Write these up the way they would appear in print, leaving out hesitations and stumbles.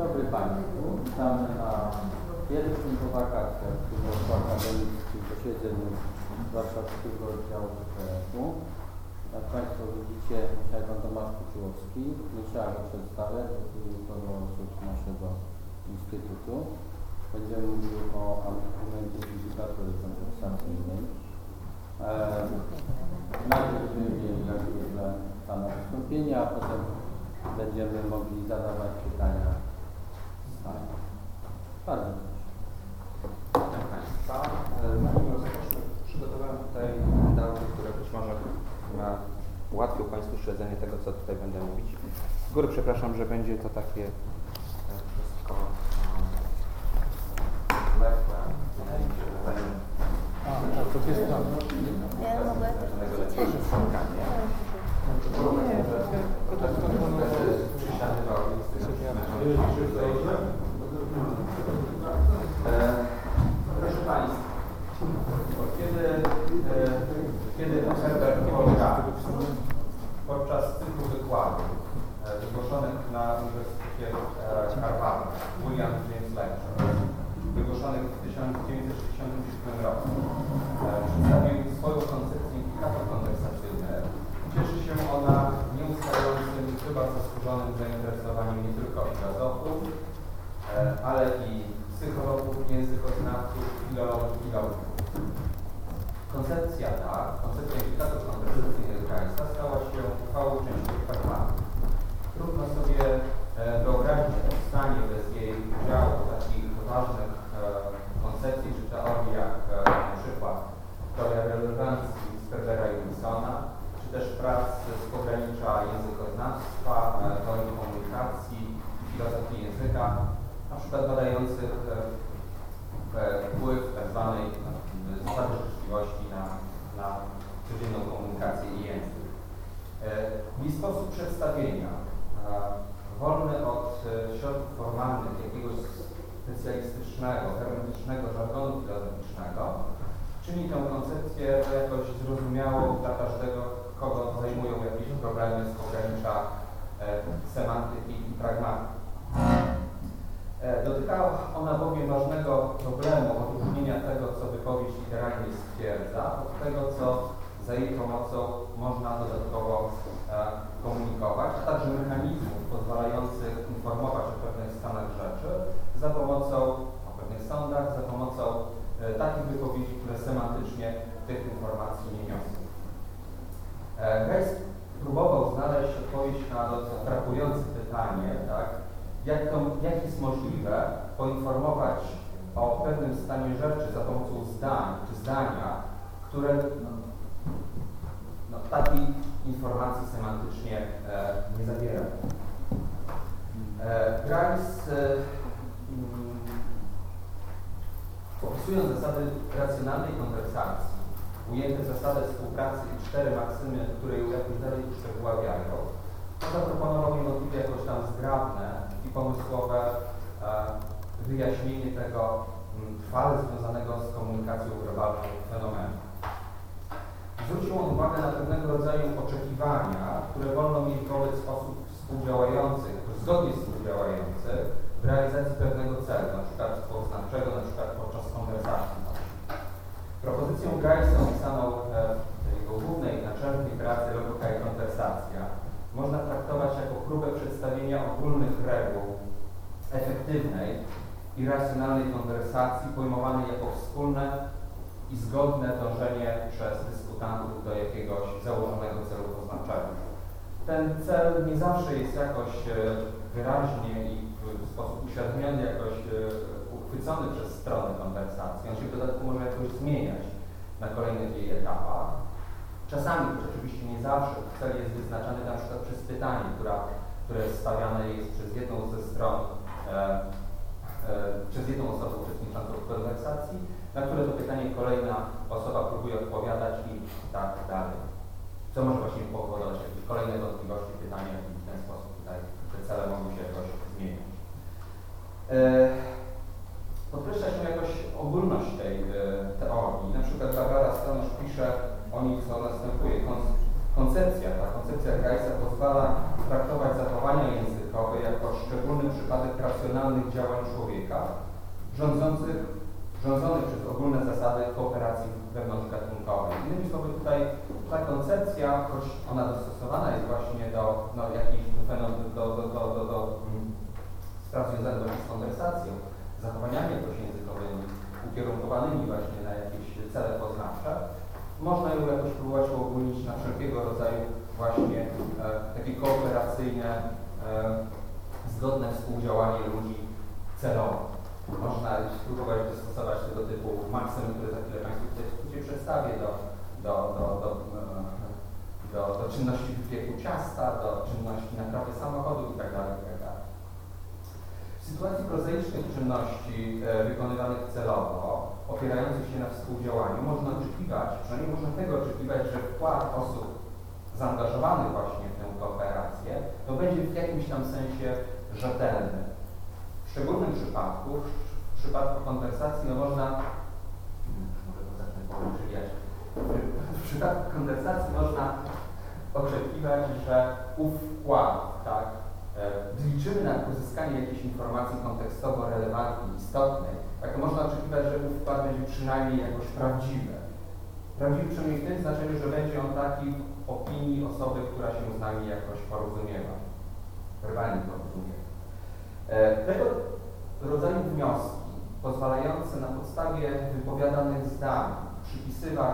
dobry Państwu. Witamy na pierwszym po wakacjach akademickim posiedzeniu Warszawskiego Oddziału WPF-u. Jak Państwo widzicie, dzisiaj Pan Tomasz Kuczyłowski. Nie trzeba go przedstawiać, bo tu jest dużo osób naszego Instytutu. Będziemy mówił o argumencie fizykatury konwersacyjnej. Najpierw będziemy mieli jak zwykle Pana wystąpienia, a potem będziemy mogli zadawać pytania z Pani. Bardzo proszę. Proszę Państwa, przygotowałem tutaj dane, które być może ułatwią Państwu śledzenie tego, co tutaj będę mówić. Z góry przepraszam, że będzie to takie wszystko lekkie. To jest tam. Ja mogę Proszę Państwa, kiedy Herbert Polka podczas cyklu wykładów wygłoszonych na Uniwersytecie Harvard, William James Lecture, wygłoszonych w 1967 roku, przedstawił swoją koncepcję implikator konwersacyjnych. Cieszy się ona nieustającym, chyba zasłużonym zainteresowaniem nie tylko filozofów, ale i psychologów, językoznawców, filologów i lauków. Koncepcja ta, koncepcja implikator konwersacyjnych Grice'a stała się uchwałą częścią pragmatyki. Trudno sobie wyobrazić powstanie bez jej udziału w takich ważnych koncepcji czy teorii jak na przykład teoria relewancji Spebera i Wilsona, czy też prac z pogranicza językoznawstwa, teorii komunikacji, filozofii języka, na przykład badających wpływ tzw. zasady życzliwości na codzienną komunikację i język. I sposób przedstawienia, wolny od środków formalnych, jakiegoś specjalistycznego, hermetycznego żargonu filozoficznego, czyni tę koncepcję jakoś zrozumiałą dla każdego, kogo zajmują jakieś problemy z pogranicza semantyki i pragmatyki. Dotykała ona bowiem ważnego problemu odróżnienia tego, co wypowiedź literalnie stwierdza, od tego, co za jej pomocą można dodatkowo komunikować, a także mechanizmów pozwalających informować o pewnych stanach rzeczy za pomocą, o pewnych sądach, za pomocą takich wypowiedzi, które semantycznie tych informacji nie niosą. Grice próbował znaleźć odpowiedź na to frapujące pytanie, tak, jak jest możliwe poinformować o pewnym stanie rzeczy za pomocą zdań czy zdania, które takiej informacji semantycznie nie zawiera. Grice, opisując zasady racjonalnej konwersacji, ujęte zasady współpracy i 4 maksymy, które ją jakoś dalej uszczegóławiają, zaproponował niewątpliwie jakoś tam zgrabne i pomysłowe wyjaśnienie tego trwale związanego z komunikacją werbalną fenomenu. Zwrócił on uwagę na pewnego rodzaju oczekiwania, które wolno mieć wobec osób współdziałających, zgodnie współdziałających w realizacji pewnego celu, na przykład poznawczego, na przykład podczas konwersacji. Propozycją Grice'a opisaną w jego głównej, naczelnej pracy Logika i konwersacja można traktować jako próbę przedstawienia ogólnych reguł efektywnej i racjonalnej konwersacji pojmowanej jako wspólne i zgodne dążenie przez dyskutantów do jakiegoś założonego celu poznawczego. Ten cel nie zawsze jest jakoś wyraźnie i w sposób uświadomiony, jakoś uchwycony przez stronę konwersacji. On się w dodatku może jakoś zmieniać na kolejnych jej etapach. Czasami, choć oczywiście nie zawsze, cel jest wyznaczany na przykład przez pytanie, które stawiane jest przez jedną ze stron, przez jedną osobę uczestniczącą w konwersacji, na które to pytanie kolejna osoba próbuje odpowiadać i tak dalej. Co może właśnie powodować jakieś kolejne wątpliwości, pytania i w ten sposób tutaj te cele mogą się jakoś zmieniać. Podkreśla się jakoś ogólność tej teorii. Na przykład Barbara Stanosz pisze o niej, co następuje. Koncepcja Grice'a pozwala traktować zachowania językowe jako szczególny przypadek pracy racjonalnych działań człowieka, rządzonych przez ogólne zasady kooperacji wewnątrzgatunkowej. Innymi słowy, tutaj ta koncepcja, choć ona dostosowana jest właśnie do jakichś spraw związanych z konwersacją, zachowaniami jakoś językowymi, ukierunkowanymi właśnie na jakieś cele poznawcze, można ją jakoś próbować uogólnić na wszelkiego rodzaju właśnie takie kooperacyjne, zgodne współdziałanie ludzi celowo. Można spróbować dostosować tego typu maksymy, które za chwilę Państwu tutaj przedstawię do czynności w wieku ciasta, do czynności naprawy samochodu itd. W sytuacji prozaicznych czynności wykonywanych celowo, opierających się na współdziałaniu, można oczekiwać, przynajmniej można tego oczekiwać, że wkład osób zaangażowanych właśnie w tę kooperację, to będzie w jakimś tam sensie rzetelny. W szczególnym przypadku, w przypadku konwersacji, można, może to zacznę powiem, w przypadku konwersacji można oczekiwać, że ów wkład, tak, liczymy na uzyskanie jakiejś informacji kontekstowo relevantnej, istotnej, tak, to można oczekiwać, że ów wkład będzie przynajmniej jakoś prawdziwy. Prawdziwy przynajmniej w tym znaczeniu, że będzie on taki w opinii osoby, która się z nami jakoś porozumiewa, werbalnie porozumiewa. Tego rodzaju wnioski pozwalające na podstawie wypowiadanych zdań przypisywać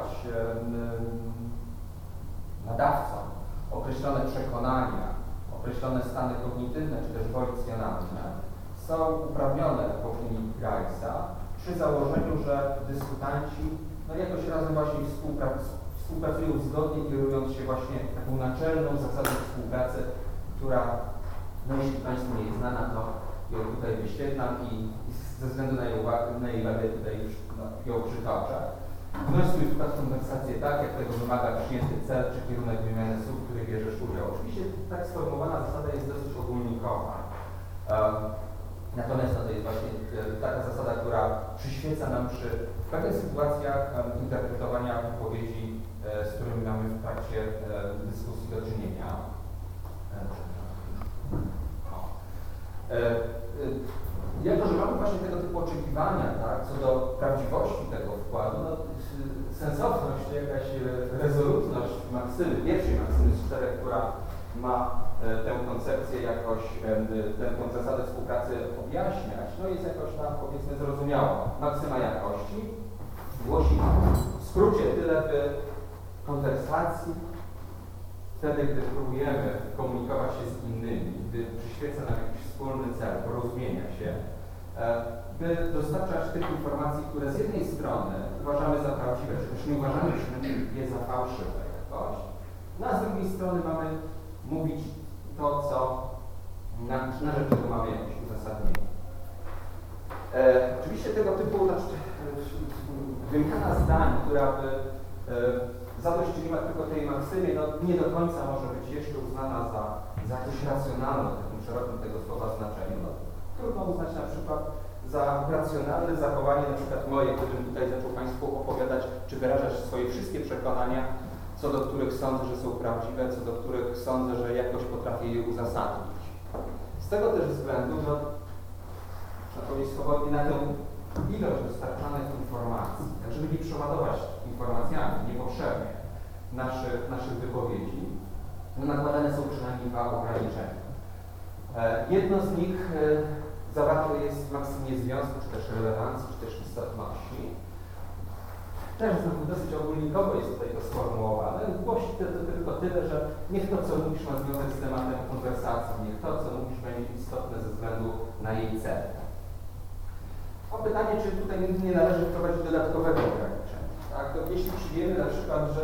nadawcom określone przekonania, określone stany kognitywne czy też wolicjonalne są uprawnione w opinii Grice'a przy założeniu, że dyskutanci jakoś razem właśnie współpracują zgodnie, kierując się właśnie taką naczelną zasadą współpracy, która, jeśli Państwu nie jest znana, to ją tutaj wyświetlam i ze względu na jej wagę tutaj już ją przytoczę. Wniosuj wkład w konwersację tak, jak tego wymaga przyjęty cel czy kierunek wymiany słów, w której bierzesz udział. Oczywiście tak sformułowana zasada jest dosyć ogólnikowa. Natomiast to jest właśnie taka zasada, która przyświeca nam przy pewnych sytuacjach interpretowania wypowiedzi, z którymi mamy w trakcie dyskusji do czynienia. Jako że mamy właśnie tego typu oczekiwania, tak, co do prawdziwości tego wkładu, sensowność, jakaś rezolutność maksymy, pierwszej maksymy z czterech, która ma tę koncepcję jakoś, tę zasadę współpracy objaśniać, jest jakoś tam, powiedzmy, zrozumiała. Maksyma jakości głosi w skrócie tyle, by konwersacji, wtedy, gdy próbujemy komunikować się z innymi, gdy przyświeca nam jakiś wspólny cel porozumienia się, by dostarczać tych informacji, które z jednej strony uważamy za prawdziwe, czy też nie uważamy je za fałszywe jakoś, a z drugiej strony mamy mówić to, co na rzecz tego mamy jakieś uzasadnienie. Oczywiście tego typu wymiana zdań, która by zadośćuczyniła tylko tej maksymie, nie do końca może być jeszcze uznana za jakąś racjonalną w takim szerokim tego słowa znaczeniu. Trudno uznać na przykład za racjonalne zachowanie, na przykład moje, gdybym tutaj zaczął Państwu opowiadać, czy wyrażać swoje wszystkie przekonania, co do których sądzę, że są prawdziwe, co do których sądzę, że jakoś potrafię je uzasadnić. Z tego też względu, można powiedzieć swobodnie, na tę ilość dostarczanych informacji, tak żeby nie przeładować informacjami niepotrzebnie naszych wypowiedzi, nakładane są przynajmniej dwa ograniczenia. Jedno z nich zawarte jest w maksymie związku, czy też relewancji, czy też istotności. Też dosyć ogólnikowo jest tutaj to sformułowane. Głosi tylko tyle, że niech to, co mówisz, ma związek z tematem konwersacji, niech to, co mówisz, będzie istotne ze względu na jej cel. O pytanie, czy tutaj nie należy wprowadzić dodatkowego ograniczenia. Tak? To jeśli przyjmiemy na przykład, że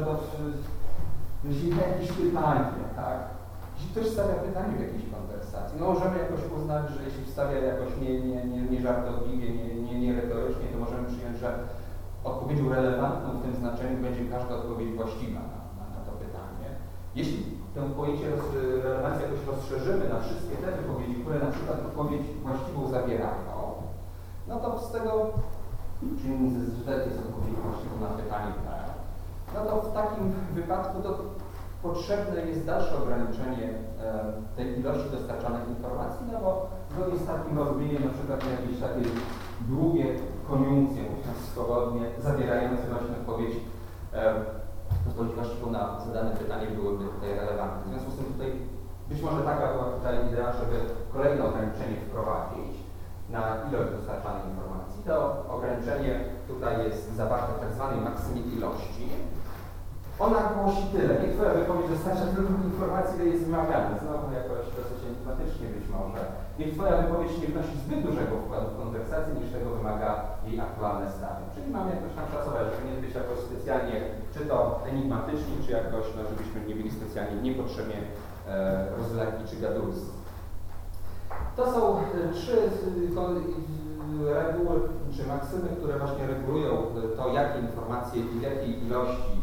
jeśli jakieś pytanie, tak? Jeśli ktoś stawia pytanie w jakiejś konwersacji, możemy jakoś uznać, że jeśli stawia jakoś nie żartobliwie, nie retorycznie, to możemy przyjąć, że odpowiedzią relevantną w tym znaczeniu będzie każda odpowiedź właściwa na to pytanie. Jeśli tę pojęcie relewancji jakoś rozszerzymy na wszystkie te wypowiedzi, które na przykład odpowiedź właściwą zawierają, to z tego, czyli że jest odpowiedź właściwą na pytanie to w takim wypadku to potrzebne jest dalsze ograniczenie tej ilości dostarczanych informacji, bo zgodnie z takim rozumieniem na przykład jakieś takie długie koniunkcje, mówiąc swobodnie, zawierające właśnie odpowiedź właściwą na zadane pytanie byłyby tutaj relevantne. W związku z tym tutaj być może taka była tutaj idea, żeby kolejne ograniczenie wprowadzić na ilość dostarczanej informacji. To ograniczenie tutaj jest zawarte w tak zwanej maksymie ilości. Ona głosi tyle. Nie twoja wypowiedź dostarcza tylko informacji, ile jest wymagane. Znowu jakoś dosyć enigmatycznie być może. Niech twoja wypowiedź nie wnosi zbyt dużego wkładu w konwersację, niż tego wymaga jej aktualne stanie. Czyli mamy jakoś tam szacować, żeby nie być jakoś specjalnie, czy to enigmatyczni, czy jakoś, no, żebyśmy nie byli specjalnie niepotrzebnie rozleki czy gadulscy. To są trzy reguły, czy maksymy, które właśnie regulują to, jakie informacje i w jakiej ilości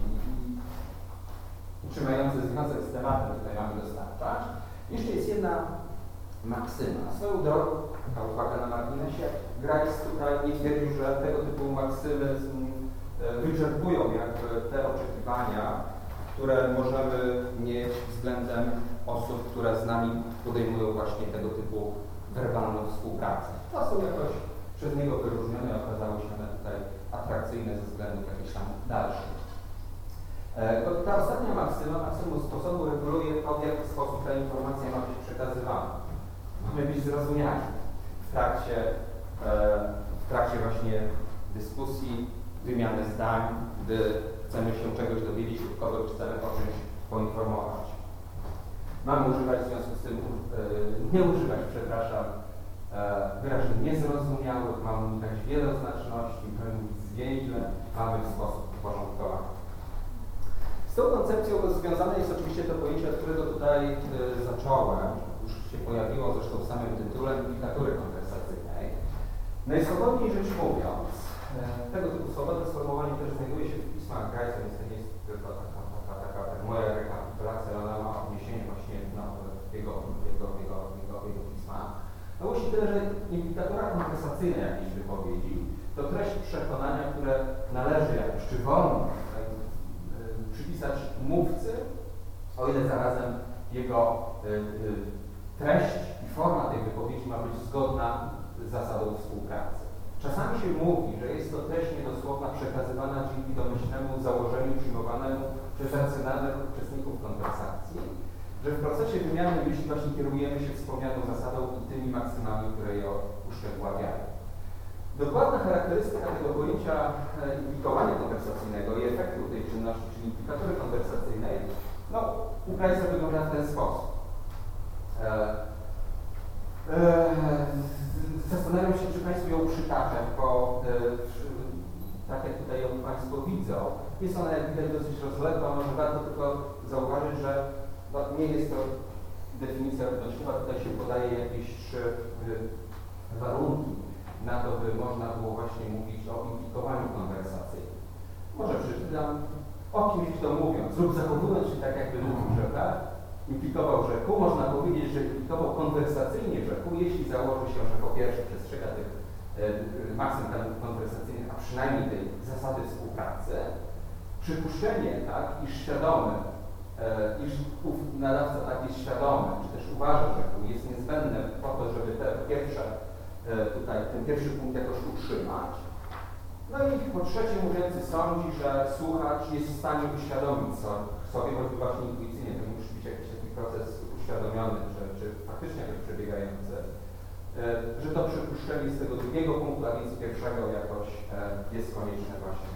czy mające związek z tematem tutaj mamy dostarczać. Jeszcze jest jedna maksyma. Swoją drogą, taka uwaga na marginesie, Grice tutaj nie twierdził, że tego typu maksymy wyczerpują jakby te oczekiwania, które możemy mieć względem osób, które z nami podejmują właśnie tego typu werbalną współpracę. To są jakoś przez niego wyróżnione, okazały się one tutaj atrakcyjne ze względów jakichś tam dalszych. Ta ostatnia maksyma, maksymum sposobu reguluje to, w jaki sposób ta informacja ma być przekazywana. Mamy być zrozumiani w trakcie właśnie dyskusji, wymiany zdań, gdy chcemy się czegoś dowiedzieć lub kogoś chcemy o czymś poinformować. Mamy używać w związku z tym, nie używać, przepraszam, wyrażeń niezrozumiałych, mamy unikać wieloznaczności, mamy mówić zwięźle, mamy w sposób uporządkowany. Z tą koncepcją związane jest oczywiście to pojęcie, od którego tutaj zacząłem, już się pojawiło zresztą w samym tytule, implikatury konwersacyjnej. Najswobodniej rzecz mówiąc, tego typu swobodne sformułowanie też znajduje się w pismach Grice'a, więc to nie jest tylko taka moja rekapitulacja, ale ona ma odniesienie właśnie no, w jego pismach. No głosi tyle, że implikatura konwersacyjna jakiejś wypowiedzi to treść przekonania, które należy jakoś czy wolno przypisać mówcy, o ile zarazem jego treść i forma tej wypowiedzi ma być zgodna z zasadą współpracy. Czasami się mówi, że jest to treść niedosłowna przekazywana dzięki domyślnemu założeniu przyjmowanemu przez racjonalnych uczestników konwersacji, że w procesie wymiany myśli właśnie kierujemy się wspomnianą zasadą i tymi maksymami, które ją uszczegóławiają. Dokładna charakterystyka tego pojęcia implikowania konwersacyjnego i efektu tej czynności, czyli implikatury konwersacyjnej, no, u Grice'a wygląda w ten sposób. Zastanawiam się, czy Państwu ją przytaczę, bo tak jak tutaj ją Państwo widzą, jest ona jak widać dosyć rozległa, może warto tylko zauważyć, że no, nie jest to definicja równościowa, tutaj się podaje jakieś trzy warunki na to, by można było właśnie mówić o implikowaniu konwersacyjnym. Może przeczytam, o kimś kto mówiąc lub zachowując się tak, jakby mówił, że tak, implikował rzekł, można powiedzieć, że implikował konwersacyjnie rzekł, jeśli założy się, że po pierwsze przestrzega tych maksym konwersacyjnych, a przynajmniej tej zasady współpracy, przypuszczenie, tak, iż świadomy, iż ów nadawca tak jest świadomy, czy też uważa, że jest niezbędne po to, żeby te pierwsze ten pierwszy punkt jakoś utrzymać. No i po trzecie mówiący sądzi, że słuchacz jest w stanie uświadomić sobie, choćby właśnie intuicyjnie, to musi być jakiś taki proces uświadomiony, czy faktycznie jakoś przebiegający, że to przypuszczenie z tego drugiego punktu, a więc pierwszego jakoś jest konieczne właśnie.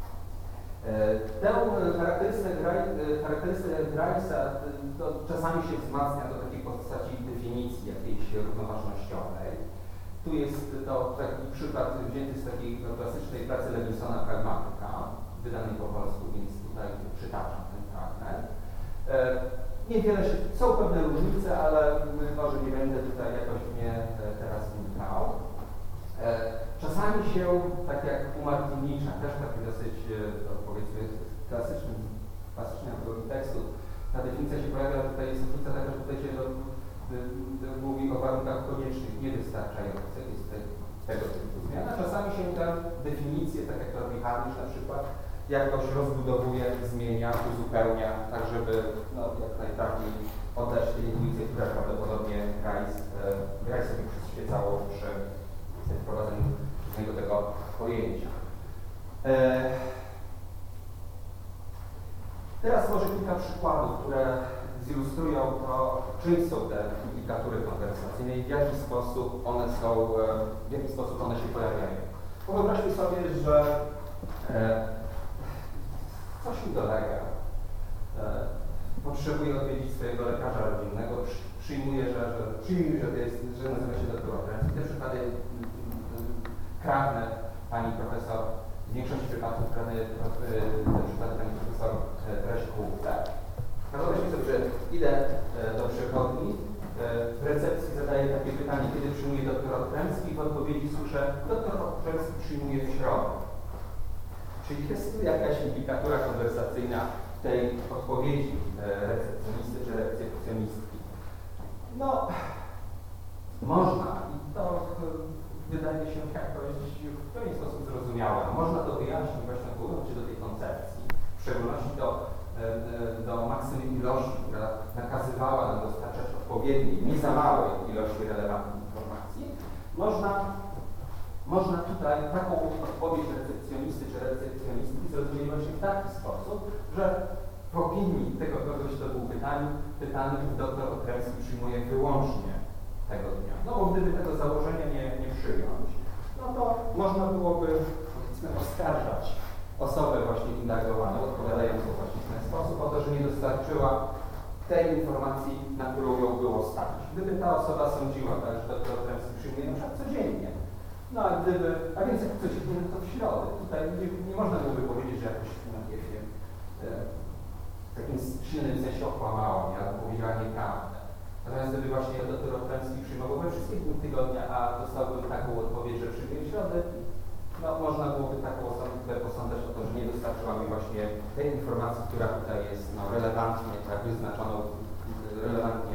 Tę charakterystykę Grice'a czasami się wzmacnia do takiej postaci definicji jakiejś równoważnościowej. Tu jest to taki przykład wzięty z takiej klasycznej pracy Lewinsona Pragmatyka, wydanej po polsku, więc tutaj przytaczam ten fragment. Niewiele się, są pewne różnice, ale może nie będę tutaj jakoś mnie teraz wnikał. Czasami się, tak jak u Martinicza, też taki dosyć, powiedzmy, klasyczny antologii tekstu, ta definicja się pojawia, tutaj jest różnica taka, że tutaj się mówi o warunkach koniecznych, niewystarczających, jest tego typu zmiana. Czasami się tę definicję, tak jak to robi Harnisch na przykład, jakoś rozbudowuje, zmienia, uzupełnia, tak żeby no, jak najbardziej oddać tej intuicję, która prawdopodobnie Grice sobie przyświecało przy wprowadzeniu tego pojęcia. Teraz może kilka przykładów, które zilustrują to, czym są te implikatury konwersacyjne i w jaki sposób one się pojawiają. Wyobraźmy sobie, że coś mi dolega, potrzebuje odwiedzić swojego lekarza rodzinnego, przyjmuje, że nazywa się doktor Okręt. Te przykłady kradnę pani profesor, w większości przypadków kradnę te przykłady pani profesor Treśków. Tak. Wyobraźmy sobie, że idę do przychodni, w recepcji zadaję takie pytanie, kiedy przyjmuje doktor Okręcki i w odpowiedzi słyszę, doktor Okręcki przyjmuje w środę. Czyli jest tu jakaś implikatura konwersacyjna w tej odpowiedzi recepcjonisty czy recepcjonistki. No, można, i to wydaje się jakoś w pewien sposób zrozumiałe. Można to wyjaśnić właśnie odwołując się do tej koncepcji, w szczególności do maksymy ilości, która nakazywała nam dostarczać odpowiedniej, nie za małej ilości relevantnych informacji. Można tutaj taką odpowiedź recepcjonisty czy recepcjonistki zrozumieć właśnie w taki sposób, że w opinii tego kogoś, kto był pytany doktor Okręcki przyjmuje wyłącznie tego dnia. No bo gdyby tego założenia nie przyjąć, no to można byłoby, powiedzmy, oskarżać osobę właśnie indagowaną, odpowiadającą właśnie w ten sposób, o to, że nie dostarczyła tej informacji, na którą ją było stać. Gdyby ta osoba sądziła, tak, że doktor Okręcki przyjmuje na przykład codziennie, no a więc jak codziennie, no to w środę. Tutaj nie można byłoby powiedzieć, że jakoś, nie wiem, w takim silnym sensie okłamała mnie, albo powiedziała nieprawdę. Natomiast gdyby właśnie doktor Okręcki przyjmował we wszystkich dni tygodnia, a dostałbym taką odpowiedź, że przyjmuje w środę, no można byłoby taką osobę posądzać o to, że nie dostarczyła mi właśnie tej informacji, która tutaj jest relevantnie tak wyznaczoną, relevantnie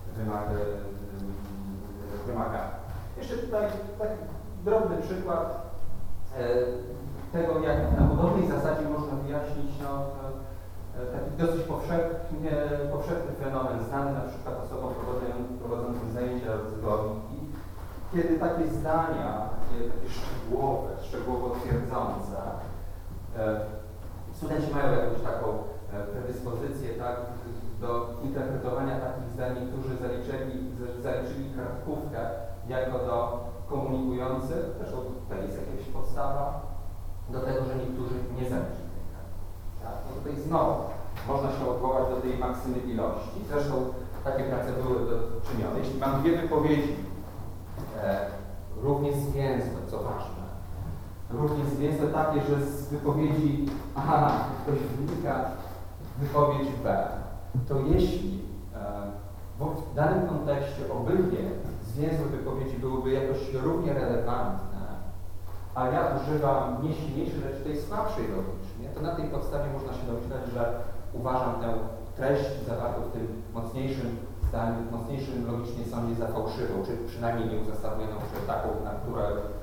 wymaga. Jeszcze tutaj taki drobny przykład tego, jak na podobnej zasadzie można wyjaśnić taki dosyć powszechny fenomen, znany na przykład osobom prowadzącym zajęcia z logiki, kiedy takie zdania, takie szczegółowo twierdzące, studenci mają jakąś taką predyspozycję, tak, do interpretowania takich zdań, którzy zaliczyli kartkówkę jako do komunikujących, zresztą tutaj jest jakaś podstawa do tego, że niektórzy nie zaliczyli tej kartkówki. Tak? No tutaj znowu można się odwołać do tej maksymy ilości, zresztą takie prace były czynione. Jeśli mam dwie wypowiedzi, równie zwięzłe, co ważne, równie zwięzłe takie, że z wypowiedzi A ktoś wynika wypowiedź B, to jeśli w danym kontekście obydwie zwięzłe wypowiedzi byłyby jakoś równie relevantne, a ja używam nie silniejszej, lecz tej słabszej logicznie, to na tej podstawie można się domyślać, że uważam tę treść zawartą w tym mocniejszym zdaniu, mocniejszym logicznie sądzie za fałszywą, czy przynajmniej nieuzasadnioną, czy taką, na którą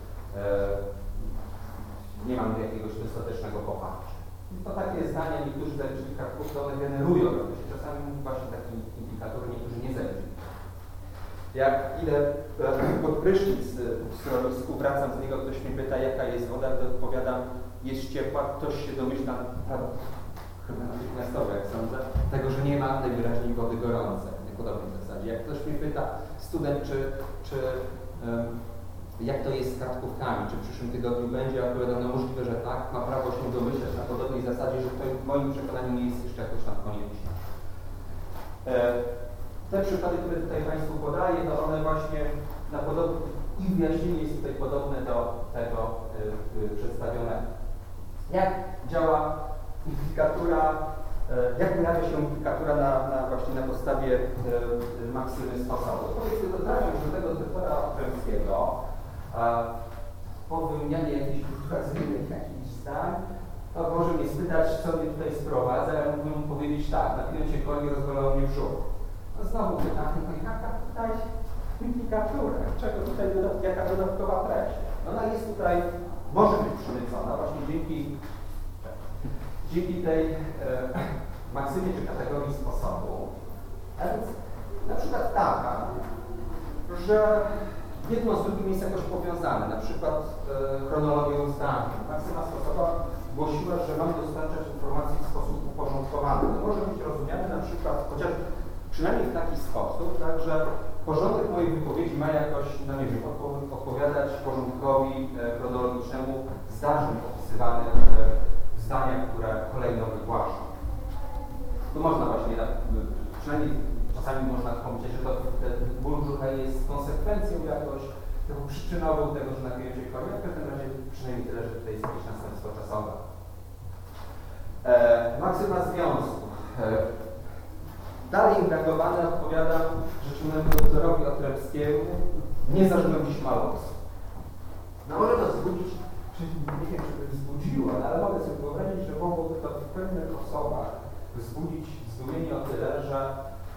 nie mam jakiegoś dostatecznego poparcia. To takie zdania, niektórzy zaliczyli kartkówkę, one generują czasami właśnie takie implikatory, niektórzy nie zaliczyli. Jak idę pod prysznic w schronisku, wracam z niego, ktoś mnie pyta, jaka jest woda, to odpowiadam, jest ciepła, ktoś się domyśla, chyba natychmiastowo, jak sądzę, tego, że nie ma najwyraźniej wody gorącej. W podobnej zasadzie. Jak ktoś mnie pyta, student, czy jak to jest z kartkówkami, czy w przyszłym tygodniu będzie, ja odpowiadam, no możliwe, że tak, ma prawo się domyśleć na podobnej zasadzie, że to w moim przekonaniu nie jest jeszcze jakoś tam konieczne. Te przykłady, które tutaj Państwu podaję, no one właśnie ich wyjaśnienie jest tutaj podobne do tego przedstawionego. Jak działa implikatura, jak pojawia się implikatura właśnie na podstawie maksymy sposobu? Powiedzmy, dotarłem już do tego doktora Okręckiego, po wymianie jakichś kurtuazyjnych jakichś zdań, to może mnie spytać, co mnie tutaj sprowadza, ja mógłbym mu powiedzieć tak, napiłem się koni, rozbolał mnie brzuch. No znowu pytanie, no jaka tutaj implikatura, czego tutaj, jaka dodatkowa treść? Ona jest tutaj, może być przemycona właśnie dzięki tej maksymie czy kategorii sposobu. A więc na przykład taka, że jedno z drugim jest jakoś powiązane, na przykład chronologią zdań. Maksyma Stosowa głosiła, że mam dostarczać informacji w sposób uporządkowany. To może być rozumiane na przykład, chociaż przynajmniej w taki sposób, tak, że porządek mojej wypowiedzi ma jakoś, no nie wiem, odpowiadać porządkowi chronologicznemu zdarzeń opisywanych w zdaniach, które kolejno wygłaszam. No można właśnie, przynajmniej czasami można pomyśleć, że to ten ból brzucha jest konsekwencją jakoś, taką przyczynową tego, że napiję się konia. W każdym razie przynajmniej tyle, że tutaj jest jakieś następstwo czasowe. Maksyma związku. Dalej indagowane odpowiadam rzecznemu doktorowi Otrębskiemu, nie zażyłem dziś maloksu. No może to wzbudzić, nie wiem, czy by wzbudziło, ale mogę sobie wyobrazić, że mogłoby to w pewnych osobach wzbudzić zdumienie o tyle, że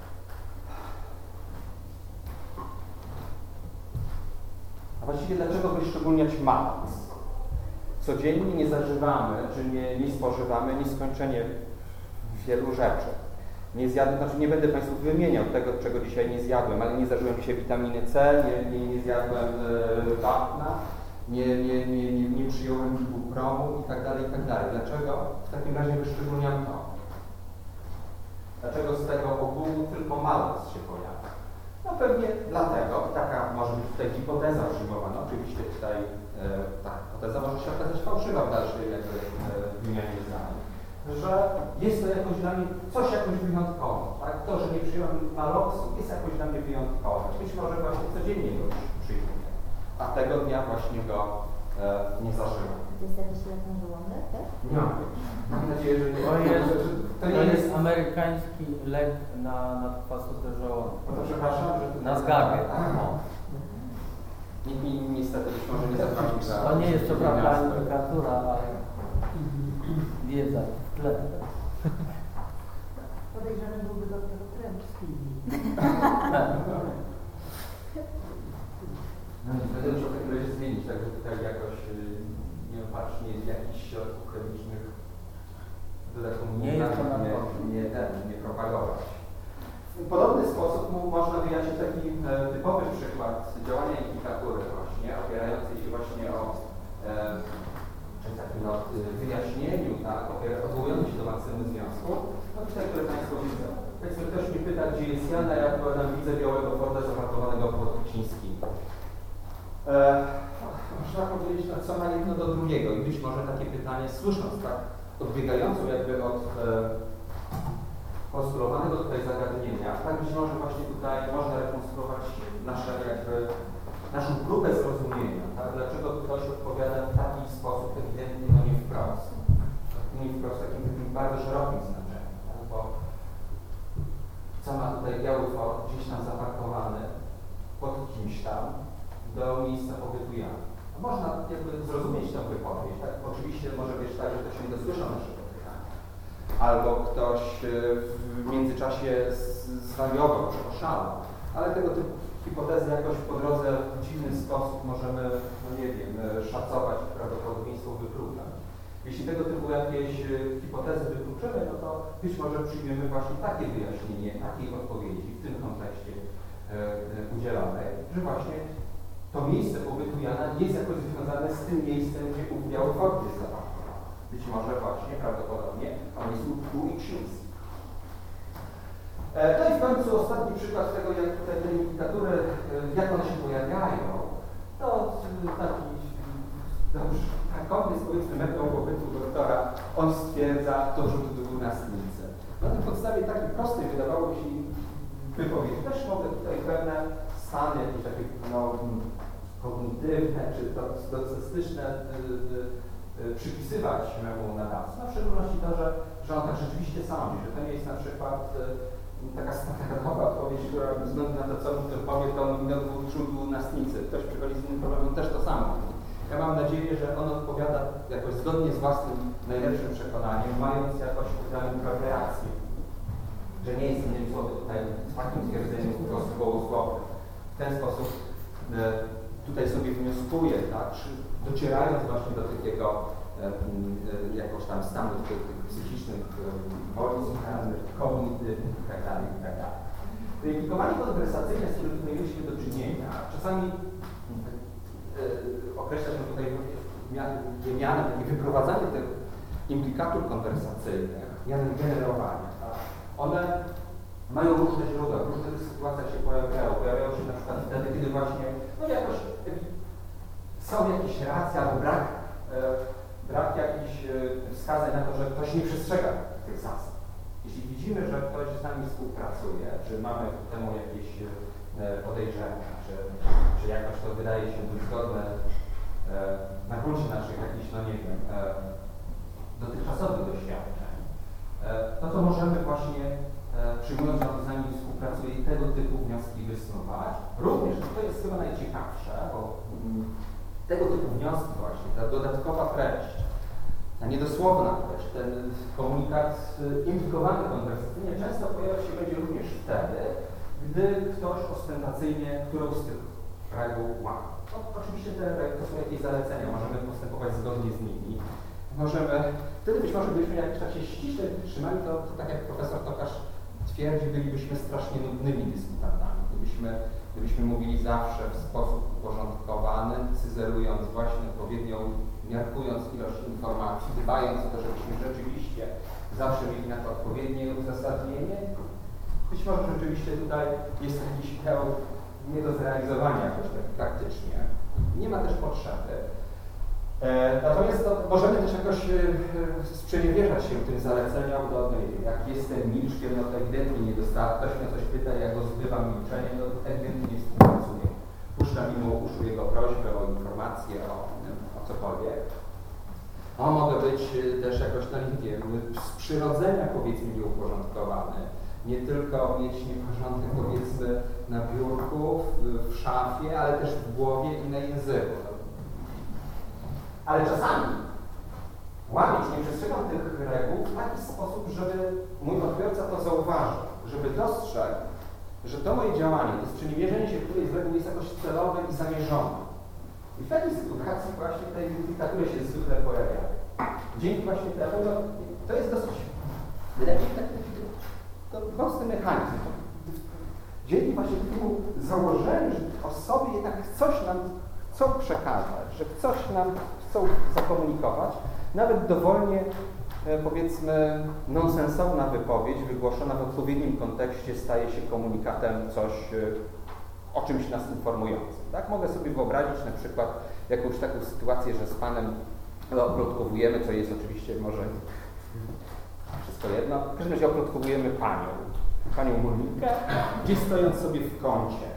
a właściwie dlaczego wyszczególniać maloks? Codziennie nie zażywamy, czy nie spożywamy nieskończenie wielu rzeczy. Nie zjadłem, znaczy nie będę Państwu wymieniał tego, czego dzisiaj nie zjadłem, ale nie zażyłem dzisiaj witaminy C, nie zjadłem wapna, nie przyjąłem ibupromu i tak dalej, i tak dalej. Dlaczego w takim razie wyszczególniam to? Dlaczego z tego ogółu tylko maloks się pojawia? No pewnie dlatego, taka może być tutaj hipoteza przyjmowana, oczywiście tutaj ta hipoteza może się okazać fałszywa w dalszej wymianie zdań, że jest to jakoś dla mnie coś jakoś wyjątkowe. Tak? To, że nie przyjąłem maloksu, jest jakoś dla mnie wyjątkowe. Być może właśnie codziennie go przyjmuję, a tego dnia właśnie go nie zażyłem. To jest jakiś lek na żołądek, tak? Nie mam. Mam nadzieję, że nie. To jest amerykański lek na kwasotę żołądka. To przepraszam, że Na zgagę. Niestety być może nie zaprosił za... To nie jest co prawda literatura, ale wiedza w tle. Podejrzany byłby doktor Otrębski. No i wtedy muszę w takim razie zmienić, tak, że tutaj jakoś nieopatrznie jakichś środków chemicznych nie propagować. W podobny sposób można wyjaśnić taki typowy przykład działania indykatury właśnie, opierającej się właśnie o takim wyjaśnieniu, tak, odwołującym się do maksymy związku. No tutaj, które Państwo widzą. Powiedzmy, ktoś mnie pyta, gdzie jest Jana, ja powiadam, widzę białego Forda zamarkowanego pod Kicińskim. Można powiedzieć, no, co ma jedno do drugiego i być może takie pytanie, słysząc tak odbiegająco jakby od postulowanego tutaj zagadnienia, tak być może właśnie tutaj można rekonstruować naszą próbę zrozumienia, tak? Dlaczego ktoś odpowiada w taki sposób ewidentnie, no nie wprost. Nie wprost w takim bardzo szerokim znaczeniu, tak? Bo co ma tutaj biały Ford gdzieś tam zaparkowany pod kimś tam do miejsca pobytu Jana. Można jakby zrozumieć tę wypowiedź, tak? Oczywiście może być tak, że ktoś nie dosłyszał naszego pytania. Albo ktoś w międzyczasie zwariował czy oszalał. Ale tego typu hipotezy jakoś po drodze w dziwny sposób możemy, no nie wiem, szacować prawdopodobieństwo wykluczeń. Jeśli tego typu jakieś hipotezy wykluczymy, no to być może przyjmiemy właśnie takie wyjaśnienie, takiej odpowiedzi w tym kontekście udzielonej, że właśnie to miejsce pobytu Jana jest jakoś związane z tym miejscem, gdzie ów biały Ford jest zaparkowany. Być może właśnie, prawdopodobnie, on jest tu i Kiciński. No i w końcu ostatni przykład tego, jak tutaj te indykatury, jak one się pojawiają, to taki dobrze, takowy jest powiedzmy metodą pobytu doktora, on stwierdza to rzut dwunastnicy. Na tej podstawie takiej prostej wydawało się wypowiedzi. Też mogę tutaj pewne stany jakieś takie no, kognitywne czy docystyczne przypisywać memu nadawcy. No w szczególności to, że on tak rzeczywiście sądzi, że to nie jest na przykład taka standardowa odpowiedź, która bez względu na to, co on powie, to minął rzut dwunastnicy. Ktoś przychodzi z innym problemem, też to samo. Ja mam nadzieję, że on odpowiada jakoś zgodnie z własnym najlepszym przekonaniem, mając jakoś daną preparację. Że nie jest innymi słowy tutaj w takim stwierdzeniu gołosłownym. W ten sposób tutaj sobie wnioskuję, tak, docierając właśnie do takiego jakoś tam stanów tych psychicznych, emocjonalnych, kognitywnych itd. Weryfikowanie konwersacyjne, z którym tutaj mieliśmy do czynienia, czasami określać tutaj mianem i wyprowadzanie tych implikatur konwersacyjnych, mianem generowania. Tak? One mają różne źródła, w różnych sytuacjach się pojawiają. Pojawiają się na przykład wtedy, kiedy właśnie jakoś są jakieś racje albo brak jakichś wskazań na to, że ktoś nie przestrzega tych zasad. Jeśli widzimy, że ktoś z nami współpracuje, czy mamy ku temu jakieś podejrzenia, czy jakoś to wydaje się być zgodne na gruncie naszych jakichś, no nie wiem, dotychczasowych doświadczeń, to możemy właśnie, przyjmując, że on z nami współpracuje, i tego typu wnioski wysnuwać. Również, to jest chyba najciekawsze, bo tego typu wnioski właśnie, ta dodatkowa treść, ta niedosłowna treść, ten komunikat implikowany konwersacyjnie często pojawia się będzie również wtedy, gdy ktoś ostentacyjnie którąś z tych reguł łamie. No, oczywiście te reguły to są jakieś zalecenia, możemy postępować zgodnie z nimi. Wtedy być może gdybyśmy jakoś tak się ściśle trzymali, to tak jak profesor Tokarz twierdzi, bylibyśmy strasznie nudnymi dyskutantami. Gdybyśmy mówili zawsze w sposób uporządkowany, cyzelując właśnie odpowiednią, miarkując ilość informacji, dbając o to, żebyśmy rzeczywiście zawsze mieli na to odpowiednie uzasadnienie. Być może rzeczywiście tutaj jest jakiś pełen nie do zrealizowania jakoś tak praktycznie. Nie ma też potrzeby. Natomiast możemy też jakoś sprzeniewierzać się tym zaleceniom, jak jestem milczkiem, no to ewidentnie nie dostarcza. Ktoś mnie coś pyta, ja go zbywam milczeniem, no to ewidentnie nie współpracuję. Puszczam mimo uszu jego prośbę o informację, o cokolwiek. Mogę być też jakoś, no nie wiem, z przyrodzenia powiedzmy nieuporządkowany. Nie tylko mieć nieporządek powiedzmy na biurku, w szafie, ale też w głowie i na języku. Ale czasami łamiąc, nie przestrzegam tych reguł w taki sposób, żeby mój odbiorca to zauważył, żeby dostrzegł, że to moje działanie, to sprzeniewierzenie się którejś z reguł jest jakoś celowe i zamierzone. I w takiej sytuacji właśnie te implikatury się zwykle pojawiają. Dzięki właśnie temu, no, to jest dosyć, wydaje mi się, taki prosty mechanizm. Dzięki właśnie temu założeniu, że osoby jednak coś nam chcą przekazać, że coś nam chcą zakomunikować, nawet dowolnie, powiedzmy, nonsensowna wypowiedź wygłoszona w odpowiednim kontekście staje się komunikatem o czymś nas informującym. Tak? Mogę sobie wyobrazić na przykład jakąś taką sytuację, że z Panem oplotkowujemy, co jest oczywiście może wszystko jedno, w każdym razie oplotkowujemy Panią Monikę, gdzieś stojąc sobie w kącie.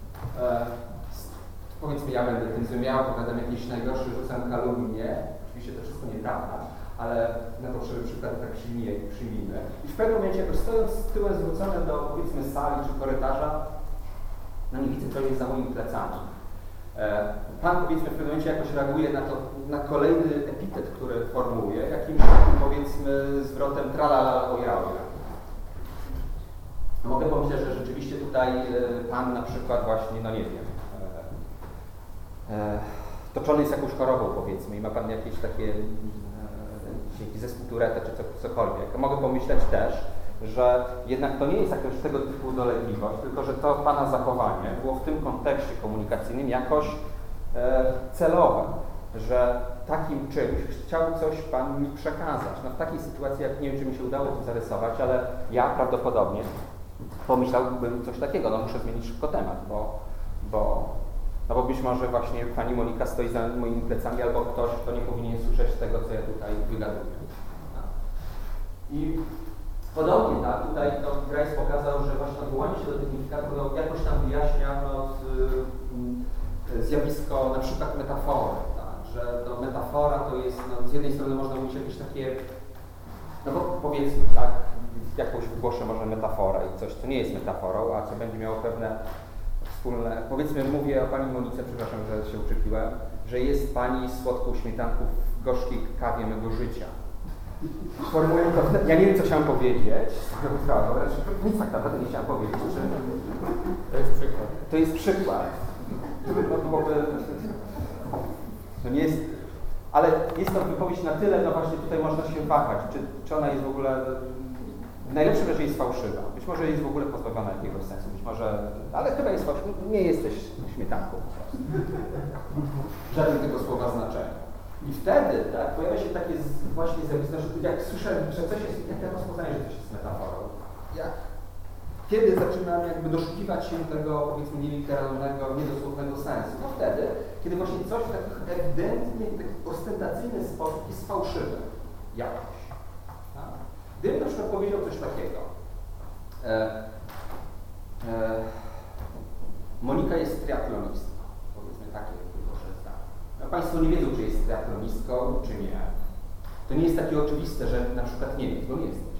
Powiedzmy, ja będę tym zrozumiał, powiadam jakieś najgorsze, rzucam kalumnię. Oczywiście to wszystko nieprawda, ale na potrzeby przykładu tak przyjmijmy. I w pewnym momencie, jakoś stojąc z tyłem zwrócone do, powiedzmy, sali czy korytarza, no nie widzę, co jest za moimi plecami. Pan, powiedzmy, w pewnym momencie jakoś reaguje na kolejny epitet, który formułuje, jakimś takim, powiedzmy, zwrotem tralala ojała. No, mogę pomyśleć, że rzeczywiście tutaj Pan na przykład właśnie, no nie wiem, toczony jest jakąś chorobą, powiedzmy, i ma Pan jakieś takie jakiś zespół Tourette czy cokolwiek. Mogę pomyśleć też, że jednak to nie jest jakaś tego typu dolegliwość, tylko że to Pana zachowanie było w tym kontekście komunikacyjnym jakoś celowe, że takim czymś chciał coś Pan mi przekazać. No w takiej sytuacji, jak nie wiem, czy mi się udało to zarysować, ale ja prawdopodobnie pomyślałbym coś takiego, no muszę zmienić szybko temat, bo być może właśnie Pani Monika stoi za moimi plecami, albo ktoś, kto nie powinien słyszeć tego, co ja tutaj wygaduję. I podobnie, tak, tutaj Grice pokazał, że właśnie odwołanie się do tych implikatorów jakoś tam wyjaśnia zjawisko na przykład metafory, tak, że metafora to jest, z jednej strony można mówić jakieś takie, bo powiedzmy, tak, jakąś wygłoszę może metaforę i coś, co nie jest metaforą, a co będzie miało pewne wspólne, powiedzmy, mówię o Pani Monice, przepraszam, że się uczepiłem, że jest Pani słodką śmietanką w gorzkiej kawie mego życia. Formułuję to, ja nie wiem, co chciałem powiedzieć, nic tak naprawdę nie chciałem powiedzieć, że to jest przykład. To jest przykład. To nie jest, ale jest to wypowiedź na tyle, no właśnie tutaj można się wahać, czy ona jest w ogóle w najlepszym razie jest fałszywa. Być może jest w ogóle pozbawiona jakiegoś sensu, być może, ale chyba jest fałszywa. Nie jesteś śmietanką po prostu. Żadnym tego słowa znaczenia. I wtedy tak, pojawia się takie właśnie zjawisko, że jak słyszę, że coś jest, jak ja rozpoznaję, że coś jest metaforą. Kiedy zaczynam jakby doszukiwać się tego, powiedzmy, nieliteralnego, niedosłownego sensu? No wtedy, kiedy właśnie coś w taki ewidentnie, w taki ostentacyjny sposób jest fałszywe. Jakoś. Tak? Gdybym na przykład powiedział coś takiego. Monika jest triatlonistką. Powiedzmy takie wykorzystanie. No, Państwo nie wiedzą, czy jest triatlonistką, czy nie. To nie jest takie oczywiste, że na przykład nie wiem, bo nie jesteś.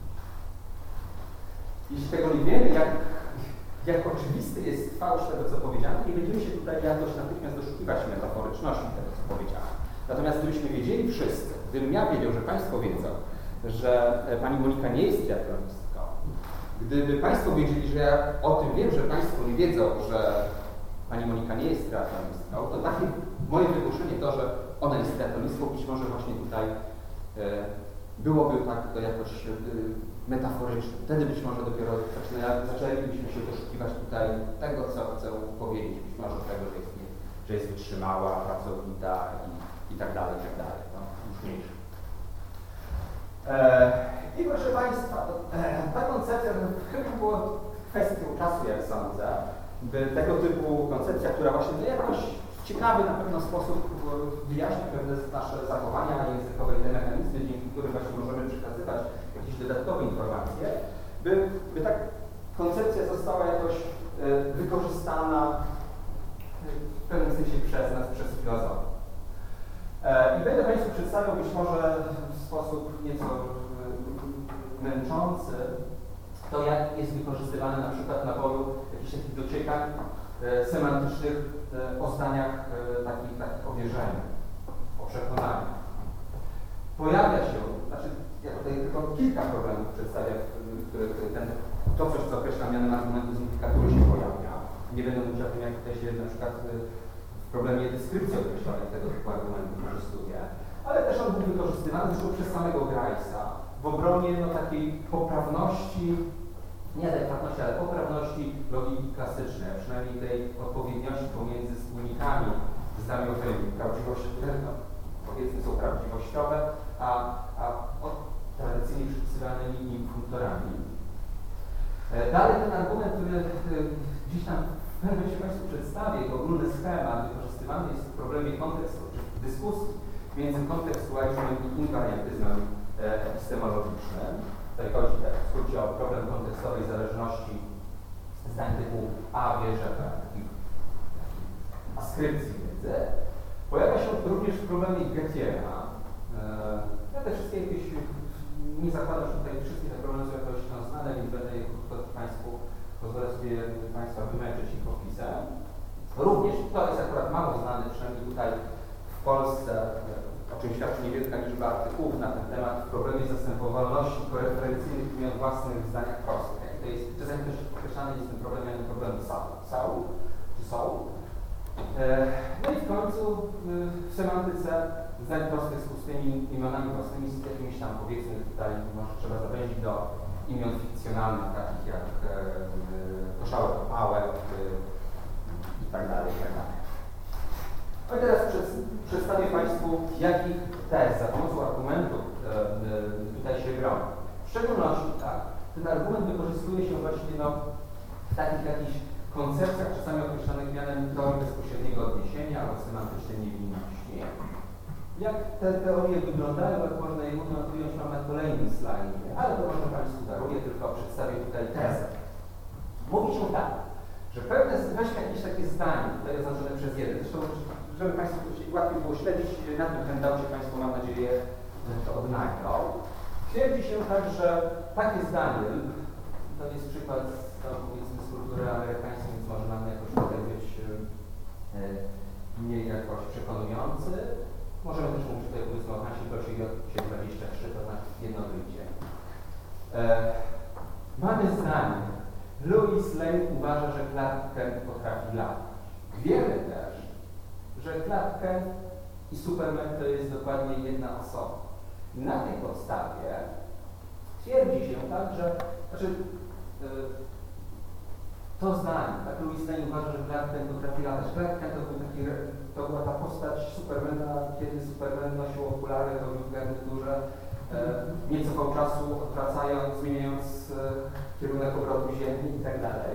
Jeśli tego nie wiemy, jak oczywisty jest fałsz tego, co powiedziano, nie będziemy się tutaj jakoś natychmiast doszukiwać metaforyczności tego, co powiedziano. Natomiast gdybyśmy wiedzieli wszyscy, gdybym ja wiedział, że Państwo wiedzą, że Pani Monika nie jest triatlonistką, gdyby Państwo wiedzieli, że ja o tym wiem, że Państwo nie wiedzą, że Pani Monika nie jest triatlonistką, to takie moje wypuszczenie to, że ona jest triatlonistką, być może właśnie tutaj byłoby tak to jakoś metaforyczne. Wtedy być może dopiero zaczęlibyśmy się doszukiwać tutaj tego, co chcę powiedzieć. Być może tego, że jest wytrzymała, pracowita i tak dalej, i tak dalej. No, już mniejsze. I proszę Państwa, ta koncepcja chyba była kwestią czasu, jak sądzę, by tego typu koncepcja, która właśnie jakoś w ciekawy na pewno sposób wyjaśnia pewne nasze zachowania językowe i te mechanizmy, dzięki którym właśnie możemy przekazywać jakieś dodatkowe informacje, by ta koncepcja została jakoś wykorzystana w pewnym sensie przez nas, przez filozofów. I będę Państwu przedstawiał być może w sposób nieco męczący to, jak jest wykorzystywane na przykład na polu jakichś takich dociekań semantycznych o zdaniach takich o wierzeniu, o przekonaniu. Pojawia się, znaczy ja tutaj tylko kilka problemów przedstawię, to coś, co określa mianem argumentu zidentyfikatury się pojawia. Nie będę mówić o tym, jak tutaj się na przykład w problemie deskrypcji określonej tego typu argumentu wykorzystuje, ale też on był wykorzystywany zresztą przez samego Grice'a w obronie takiej poprawności, nie adekwatności, ale poprawności logiki klasycznej, a przynajmniej tej odpowiedniości pomiędzy wspólnikami zdaniowymi, powiedzmy są prawdziwościowe, a tradycyjnie przypisywanymi im funktorami. Dalej ten argument, który gdzieś tam w pewnym się Państwu przedstawię, jego ogólny schemat wykorzystywany jest w problemie kontekstu, czy w dyskusji między kontekstualizmem i invariantyzmem epistemologicznym. Tutaj chodzi w skrócie o problem kontekstowej zależności zdań typu A wierzę w takich askrypcji wiedzy. Pojawia się również w problemie Gettiera. Ja te wszystkie jakieś, nie zakładam, że tutaj wszystkie te problemy są jakoś znane, więc będę je pozwolę sobie Państwa wymęczyć ich opisem. Również, to jest akurat mało znane, przynajmniej tutaj w Polsce, o czym świadczy niewielka liczba artykułów na ten temat, w problemie zastępowalności koreferencyjnych imion własnych w zdaniach prostych. To jest czasami też określany jest ten problem jako problem Saul, czy Saul. No i w końcu w semantyce zdań prostych z pustymi imionami prostymi, z jakimiś tam, powiedzmy, tutaj może trzeba zawęzić do imion fikcjonalnych, takich jak koszałek, pałek i tak dalej, i tak dalej. No i teraz przedstawię Państwu, jakich tez za pomocą argumentów tutaj się broni. W szczególności tak, ten argument wykorzystuje się właśnie w takich jakichś koncepcjach, czasami określonych mianem teorii bezpośredniego odniesienia albo semantycznej niewinności. Jak te teorie wyglądają, jak można je ująć, mam na kolejnym slajdzie, ale to może Państwu daruję, tylko przedstawię tutaj tezę. Mówi się tak, że pewne, weźmy jakieś takie zdanie, tutaj oznaczone przez jeden, zresztą, żeby Państwu łatwiej było śledzić, na tym handoucie Państwo, mam nadzieję, to odnajdą. Twierdzi się tak, że takie zdanie, to jest przykład, powiedzmy, z kultury amerykańskiej, więc może nam jakoś tutaj być mniej jakoś przekonujący. Możemy też mówić tutaj, powiedzmy, o Hansie Klosiego 23, to znaczy jednolicie. Mamy zdanie. Louis Lane uważa, że Clark Kent potrafi latać. Wiemy też, że Clark Kent i Superman to jest dokładnie jedna osoba. Na tej podstawie Twierdzi się tak, że to zdanie, tak Louis Lane uważa, że Clark Kent potrafi latać. Clark Kent to była ta postać Supermana, kiedy Superman nosił okulary, robił garniturze, nie cofał czasu, odwracając, zmieniając kierunek obrotu Ziemi i tak dalej.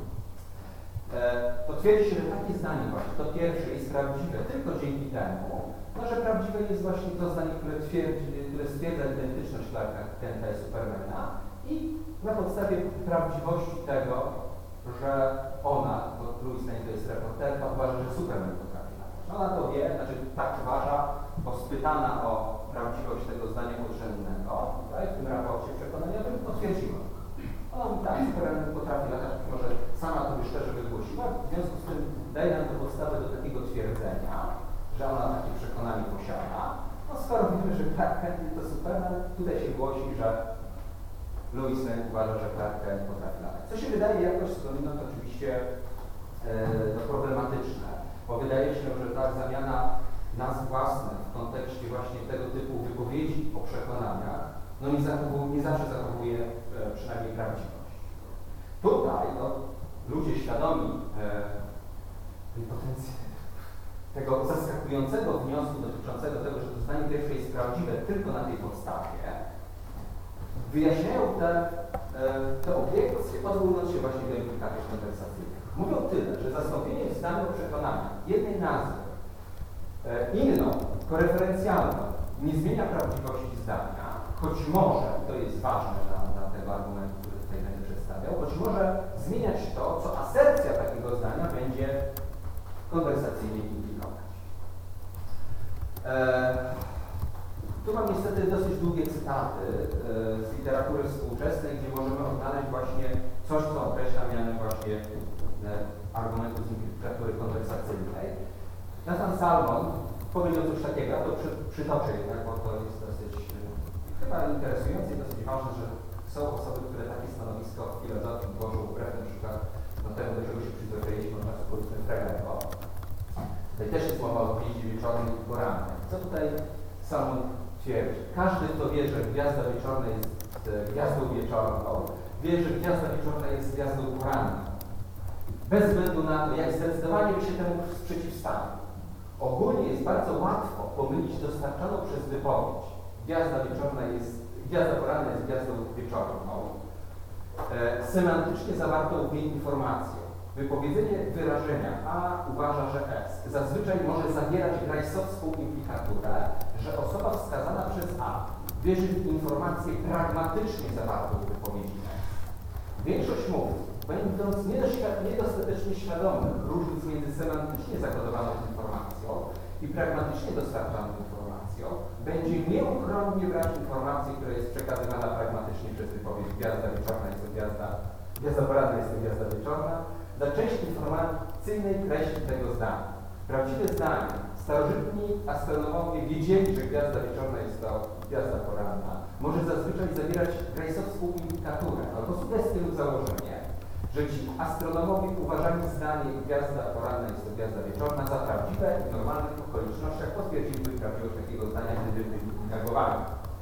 To twierdzi się, że takie zdanie właśnie, to pierwsze jest prawdziwe tylko dzięki temu, że prawdziwe jest właśnie to zdanie, które stwierdza identyczność Clarka Kenta i Supermana i na podstawie prawdziwości tego, że ona, bo Louis Lane to jest reporterka, uważa, że Superman potrafi latać. Ona to wie, znaczy tak uważa, bo spytana o prawdziwość tego zdania podrzędnego, tutaj, w tym raporcie przekonaniowym, potwierdziła. Ona mówi tak, Superman potrafi latać, może sama to już szczerze wygłosiła, w związku z tym daje nam to podstawę do takiego twierdzenia, że ona takie przekonanie posiada. No skoro widzimy, że Clark Kent to Superman, tutaj się głosi, że Louis Lane uważa, że Clark Kent potrafi latać. Co się wydaje jakoś skądinąd oczywiście problematyczne, bo wydaje się, że ta zamiana nazw własnych w kontekście właśnie tego typu wypowiedzi o przekonaniach nie zawsze zachowuje przynajmniej prawdziwość. Tutaj ludzie świadomi tego zaskakującego wniosku dotyczącego tego, że to zdanie pierwsze jest prawdziwe tylko na tej podstawie, wyjaśniają te obiekcje, odwołując się właśnie do implikatów konwersacyjnych. Mówią tyle, że zastąpienie w zdaniu przekonania jednej nazwy inną, koreferencjalną, nie zmienia prawdziwości zdania, choć może, to jest ważne dla tego argumentu, który tutaj będę przedstawiał, choć może zmieniać to, co asercja takiego zdania będzie konwersacyjnie implikować. Tu mam niestety dosyć długie cytaty z literatury współczesnej, gdzie możemy odnaleźć właśnie coś, co określa mianem właśnie argumentu z literatury konwersacyjnej. Nathan Salmon powiedział coś takiego, ja to przytoczę jednak, bo to jest dosyć chyba interesujące i dosyć ważne, że są osoby, które takie stanowisko w filozofii głoszą wbrew na przykład do tego, do czego się przyzwyczailiśmy od czasu powiedzmy Frege'ego. Tutaj też jest mowa o gwiździe wieczornej i porannej. Co tutaj Salmon twierdzi? Każdy, kto wie, że gwiazda wieczorna jest gwiazdą wieczorną, wie, że gwiazda wieczorna jest gwiazdą poranną. Bez względu na to, jak zdecydowanie by się temu przeciwstawił. Ogólnie jest bardzo łatwo pomylić dostarczoną przez wypowiedź gwiazda poranna jest gwiazdą wieczorną, semantycznie zawartą w niej informację. Wypowiedzenie wyrażenia A uważa, że S zazwyczaj może zawierać Grice'owską implikaturę, że osoba wskazana przez A wierzy w informację pragmatycznie zawartą w wypowiedzi S. Większość mówców, będąc niedostatecznie świadomych różnic między semantycznie zakodowaną informacją i pragmatycznie dostarczaną informacją, będzie nieuchronnie brać informację, która jest przekazywana pragmatycznie przez wypowiedź gwiazda wieczorna jest to gwiazda poranna jest to gwiazda wieczorna, za część informacyjnej treści tego zdania. Prawdziwe zdanie. Starożytni astronomowie wiedzieli, że gwiazda wieczorna jest to gwiazda poranna. Może zazwyczaj zawierać Grice'owską implikaturę. No to sugestie lub założenie, że ci astronomowie uważali zdanie gwiazda poranna jest to gwiazda wieczorna za prawdziwe i w normalnych okolicznościach potwierdziliby prawdziwość takiego zdania, gdyby byli negowani.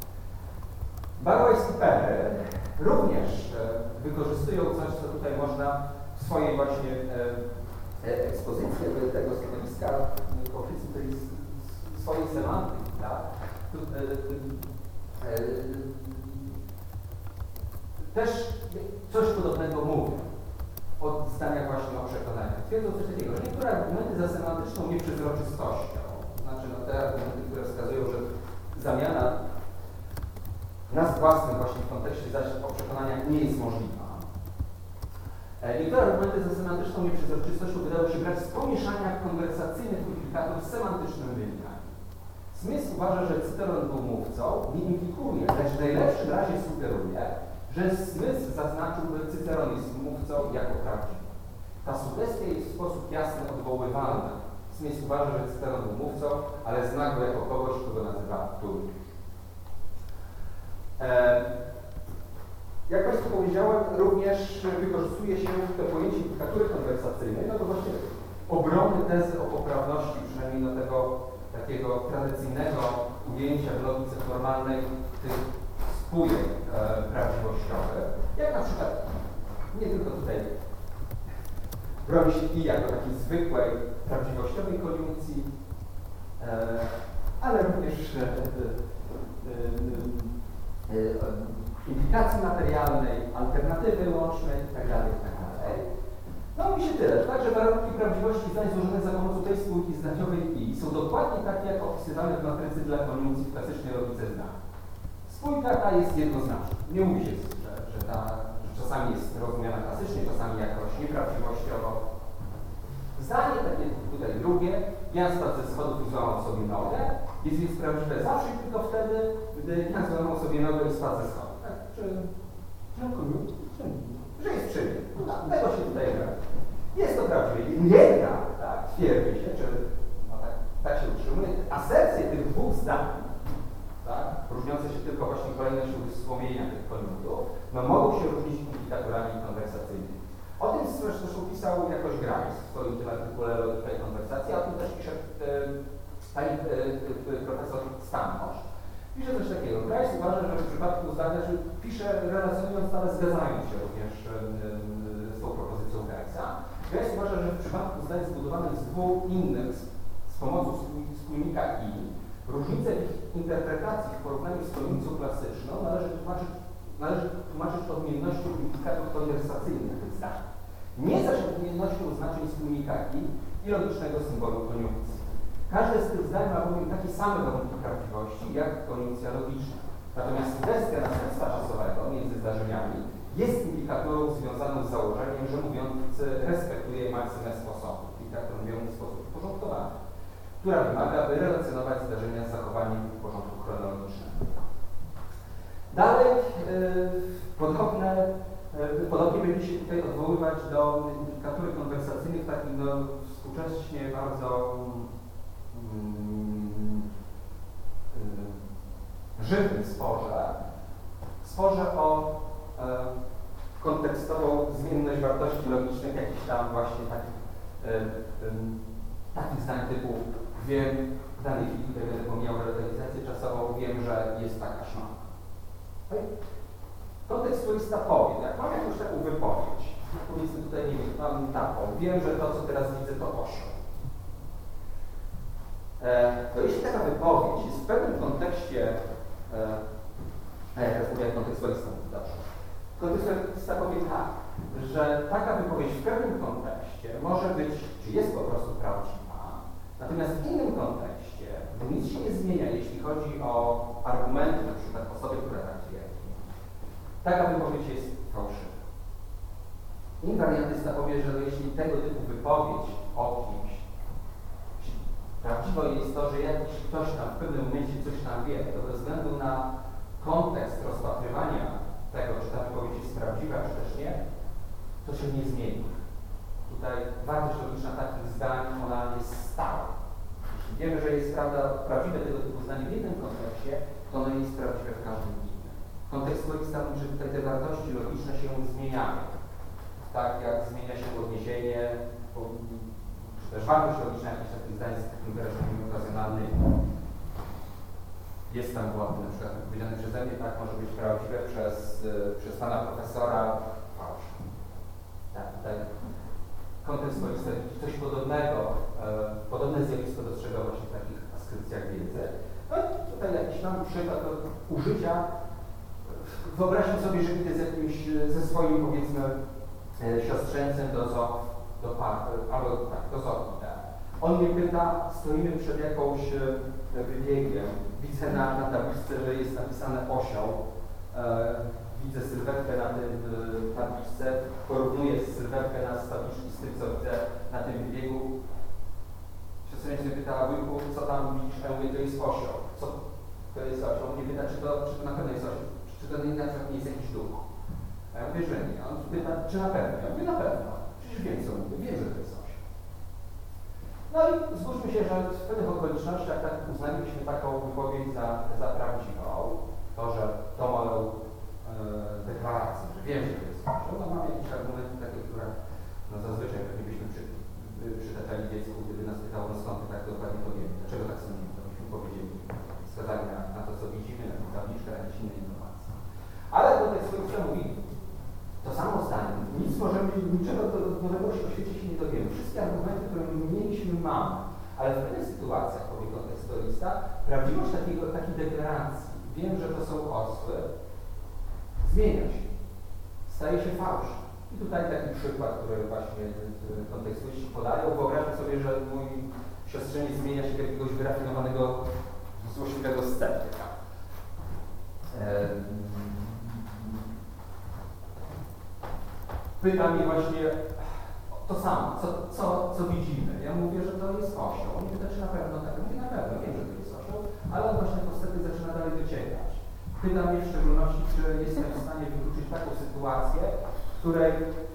Barrow i Perry również wykorzystują coś, co tutaj można w swojej właśnie ekspozycji tego stanowiska powiedzmy tej swojej semantyki, tak? Też coś podobnego mówię o zdaniach właśnie o przekonaniach. Twierdzą coś takiego, że niektóre argumenty za semantyczną nieprzezroczystością, to znaczy te argumenty, które wskazują, że zamiana nazw własnych właśnie w kontekście zaś o przekonaniach nie jest możliwa. Niektóre argumenty za semantyczną nieprzezroczystością wydają się brać z pomieszania konwersacyjnych implikatów z semantycznym wynikami. Smith uważa, że Cyceron był mówcą, nie implikuje, lecz w najlepszym razie sugeruje, że Smith zaznaczyłby Cyceron jest mówcą jako prawdziwy. Ta sugestia jest w sposób jasny odwoływalna. Smith uważa, że Cyceron był mówcą, ale zna go jako kogoś, kogo nazywa Turing. Jak Państwu powiedziałem, również wykorzystuje się to pojęcie implikatury konwersacyjnej, no to właśnie obrony tezy o poprawności, przynajmniej do tego takiego tradycyjnego ujęcia w logice formalnej tych spójek prawdziwościowych, jak na przykład, nie tylko tutaj robi się i jako takiej zwykłej, prawdziwościowej koniunkcji, ale również implikacji materialnej, alternatywy łącznej itd. No mówi się tyle, tak, że warunki prawdziwości zdań złożonych za pomocą tej spółki zdaniowej I są dokładnie takie, jak opisywane w matrycy dla koniunkcji w klasycznej logice zdań. Spójka ta jest jednoznaczna. Nie mówi się, że czasami jest rozumiana klasycznie, czasami jakoś nieprawdziwościowo. Zdanie takie tutaj drugie, Jan spadł ze schodów i złamał sobie nogę, jest więc prawdziwe zawsze i tylko wtedy, gdy Jan złamał sobie nogę i spadł ze schodów. Tak? Że jest czynnik. No, tego się tutaj gra. Jest to prawdziwe. Jednak, tak, twierdzi się, czy no tak się utrzymuje, asercje tych dwóch zdań, tak, różniące się tylko właśnie kolejnością wspomnienia tych konjunktów, no mogą się różnić implikatorami konwersacyjnymi. O tym zresztą pisał jakoś Grimes w swoim tym artykule Logika i konwersacja, o tym też pisze pani profesor Stankosz. Pisze coś takiego. Grimes uważa, że w przypadku zdania, że pisze relacjonując, ale zgadzając się również z tą propozycją Grimesa. Grimes uważa, że w przypadku zdań zbudowanych z dwóch innych z pomocą spójnika I, różnice w ich interpretacji w porównaniu z koniunkcją klasyczną należy tłumaczyć odmiennością implikatów konwersacyjnych tych zdań. Nie zaś odmiennością znaczeń spójnika I logicznego symbolu koniunkcji. Każde z tych zdań ma bowiem takie same warunki prawdziwości jak koniunkcja logiczna. Natomiast deskę następstwa czasowego między zdarzeniami jest implikatorą związaną z założeniem, że mówiący respektuje maksymę sposobu, czyli tak to mówią w sposób uporządkowany, która wymaga, by relacjonować zdarzenia z zachowaniem w porządku chronologicznym. Dalej, podobnie będzie się tutaj odwoływać do implikatur konwersacyjnych w takim współcześnie bardzo żywym sporze o kontekstową zmienność wartości logicznych, jakichś tam właśnie takich zdań typu wiem, w danej chwili, kiedy będę pomijał relację czasową, wiem, że jest taka szmata. Kontekstualista powie, jak mam jakąś taką wypowiedź, powiedzmy tutaj, nie wiem, mam taką, wiem, że to, co teraz widzę, to osioł. To jeśli taka wypowiedź jest w pewnym kontekście, ja teraz mówię jak kontekstualista, dobrze. Kontekstualista powie tak, że taka wypowiedź w pewnym kontekście może być, czy jest po prostu prawdziwa, natomiast w innym kontekście, bo nic się nie zmienia, jeśli chodzi o argumenty, na przykład osoby, która tak twierdzi, taka wypowiedź jest fałszywa. Inwariantysta powie, że jeśli tego typu wypowiedź o kimś, prawdziwe jest to, że jakiś ktoś tam w pewnym momencie coś tam wie, to bez względu na kontekst rozpatrywania tego, czy ta wypowiedź jest prawdziwa, czy też nie, to się nie zmieni. Tutaj wartość logiczna takich zdań, ona jest stała. Jeśli wiemy, że jest prawdziwe tego typu zdanie w jednym kontekście, to ono jest prawdziwe w każdym innym. Kontekstualista mówi, że tutaj te wartości logiczne się zmieniają. Tak jak zmienia się odniesienie, czy też wartość logiczna jakichś takich zdań z takim wyrażeniem okazjonalnym. Jest tam błąd, na przykład powiedziane przeze mnie, tak może być prawdziwe przez pana profesora fałsz. Tak, tutaj kontekstualista coś podobnego, podobne zjawisko dostrzega właśnie w takich askrypcjach wiedzy. No i tutaj jakiś tam przykład użycia. Wyobraźmy sobie, że idę z jakimś, ze swoim, powiedzmy, siostrzeńcem do zoo, albo tak, do zoo. Tak. On mnie pyta, stoimy przed jakąś wybiegiem, widzę na tabliczce, że jest napisane osioł, widzę sylwetkę na tym tabliczce, porównuję sylwetkę z tabliczki z tym, co widzę na tym wybiegu. Siostrzeńc mnie pyta, wujku, co tam widzisz? Ja mówię, to jest osioł. Co to jest osioł? On mnie pyta, czy to na pewno jest osioł, czy to na przykład nie jest jakiś duch. A ja mówię, że nie. On pyta, czy na pewno? Ja mówię, na pewno. Przecież wiem, co mówię, wiem, że to jest osioł. No i zgódźmy się, że w pewnych okolicznościach tak uznalibyśmy taką wypowiedź za prawdziwą. To, że to mają deklarację, że wiem, że to jest osioł. No mamy jakieś argumenty takie, które no zazwyczaj pewnie byśmy przytaczali dziecku, gdyby nas pytało, no skąd tak dokładnie to wiemy. Dlaczego tak sądzimy? To byśmy powiedzieli, wskazali na to, co widzimy, na tę tabliczkę, na jakieś inne informacje. niczego nowego o świecie się nie dowiemy. Wszystkie argumenty, które mieliśmy, mamy. Ale w pewnych sytuacjach, powie kontekstualista, prawdziwość takiej deklaracji, wiem, że to są osły, zmienia się. Staje się fałszem. I tutaj taki przykład, który właśnie kontekstualiści podają. Wyobraźmy sobie, że mój siostrzeniec zmienia się w jakiegoś wyrafinowanego, złośliwego sceptyka. Pyta mnie właśnie to samo, co widzimy. Ja mówię, że to jest osioł. On pyta, czy na pewno tak. Ja mówię, na pewno, wiem, że to jest osioł, ale on właśnie po wstępie zaczyna dalej dociekać. Pyta mnie w szczególności, czy jestem w stanie wykluczyć taką sytuację, w której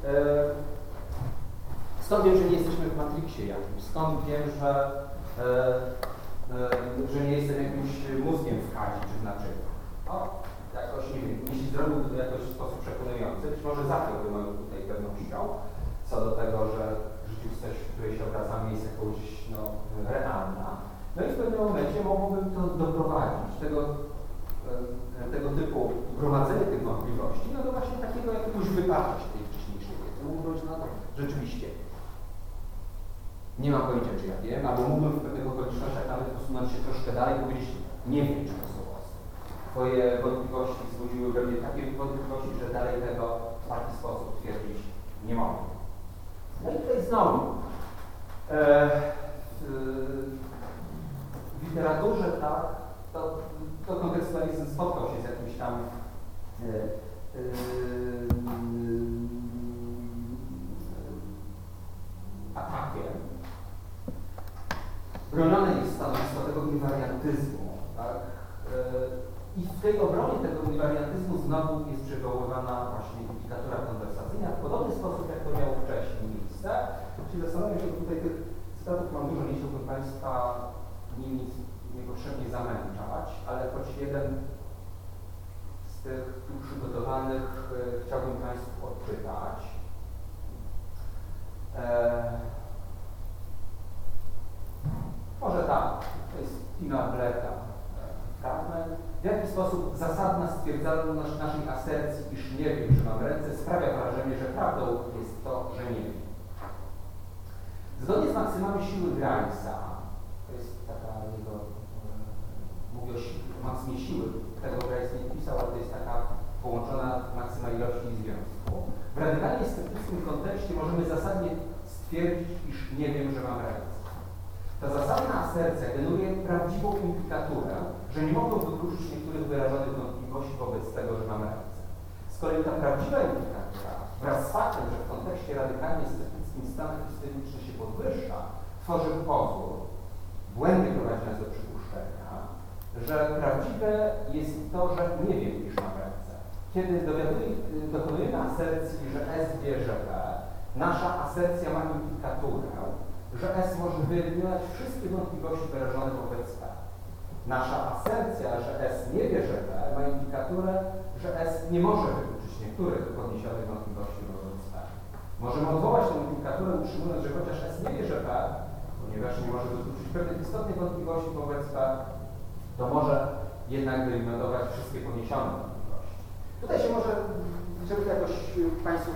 skąd wiem, że nie jesteśmy w Matrixie jakimś, skąd wiem, że nie jestem jakimś mózgiem w kadzie czy w naczyniu. Jakoś, nie wiem, jeśli zrobiłby to jakoś w sposób przekonujący, być może zapiąłby moją tutaj pewnością co do tego, że rzeczywistość, w której się obracamy, jest jakąś realna. No i w pewnym momencie mogłoby to doprowadzić, tego typu gromadzenie tych wątpliwości, no do właśnie takiego jakiegoś wyparcia się tej wcześniejszej wiedzy. Mówiąc na to, rzeczywiście nie mam pojęcia, czy ja wiem, albo mógłbym w pewnych okolicznościach nawet posunąć się troszkę dalej i powiedzieć, nie wiem, czy to są osy. Twoje wątpliwości wzbudziły we mnie takie wątpliwości, że dalej tego w taki sposób twierdzić nie mogę. No i tutaj znowu w literaturze tak, to kontekstualizm spotkał się z jakimś tam atakiem. Bronione jest stanowisko tego inwariantyzmu, tak? I w tej obronie tego inwariantyzmu znowu jest przywoływana właśnie implikatura konwersacyjna w podobny sposób, jak to miało wcześniej miejsce. Czyli zastanawiam się, że tutaj tych cytatów mam dużo, nie chciałbym Państwa nimi niepotrzebnie zamęczać, ale choć jeden z tych tu przygotowanych chciałbym Państwu odczytać. Może tak, to jest Tima Blacka fragment. W jaki sposób zasadna stwierdzalność naszej asercji, iż nie wiem, że mam ręce, sprawia wrażenie, że prawdą jest to, że nie wiem. Zgodnie z maksymami siły Grimesa, to jest taka jego, mówię o maksymie siły, tego Grimes nie pisał, ale to jest taka połączona maksyma ilości i związku. W radykalnie sceptycznym kontekście możemy zasadnie stwierdzić, iż nie wiem, że mam ręce. Ta zasadna asercja generuje prawdziwą implikaturę, że nie mogą wykluczyć niektórych wyrażonych wątpliwości wobec tego, że mam ręce. Z kolei ta prawdziwa implikatura wraz z faktem, że w kontekście radykalnie sceptyckim stan epistemiczny się podwyższa, tworzy pozór, błędnie prowadzi nas do przypuszczenia, że prawdziwe jest to, że nie wiem, iż mam ręce. Kiedy dokonujemy asercji, że S wie, że P, nasza asercja ma implikaturę, że S może wyeliminować wszystkie wątpliwości wyrażone wobec P. Nasza asercja, że S nie wie, że P, ma implikaturę, że S nie może wykluczyć niektórych podniesionych wątpliwości wobec P. Możemy odwołać tę implikaturę, utrzymując, że chociaż S nie wie, że P, ponieważ nie może wykluczyć pewnych istotnych wątpliwości wobec P, to może jednak wyeliminować wszystkie podniesione wątpliwości. Tutaj się może, żeby to jakoś Państwu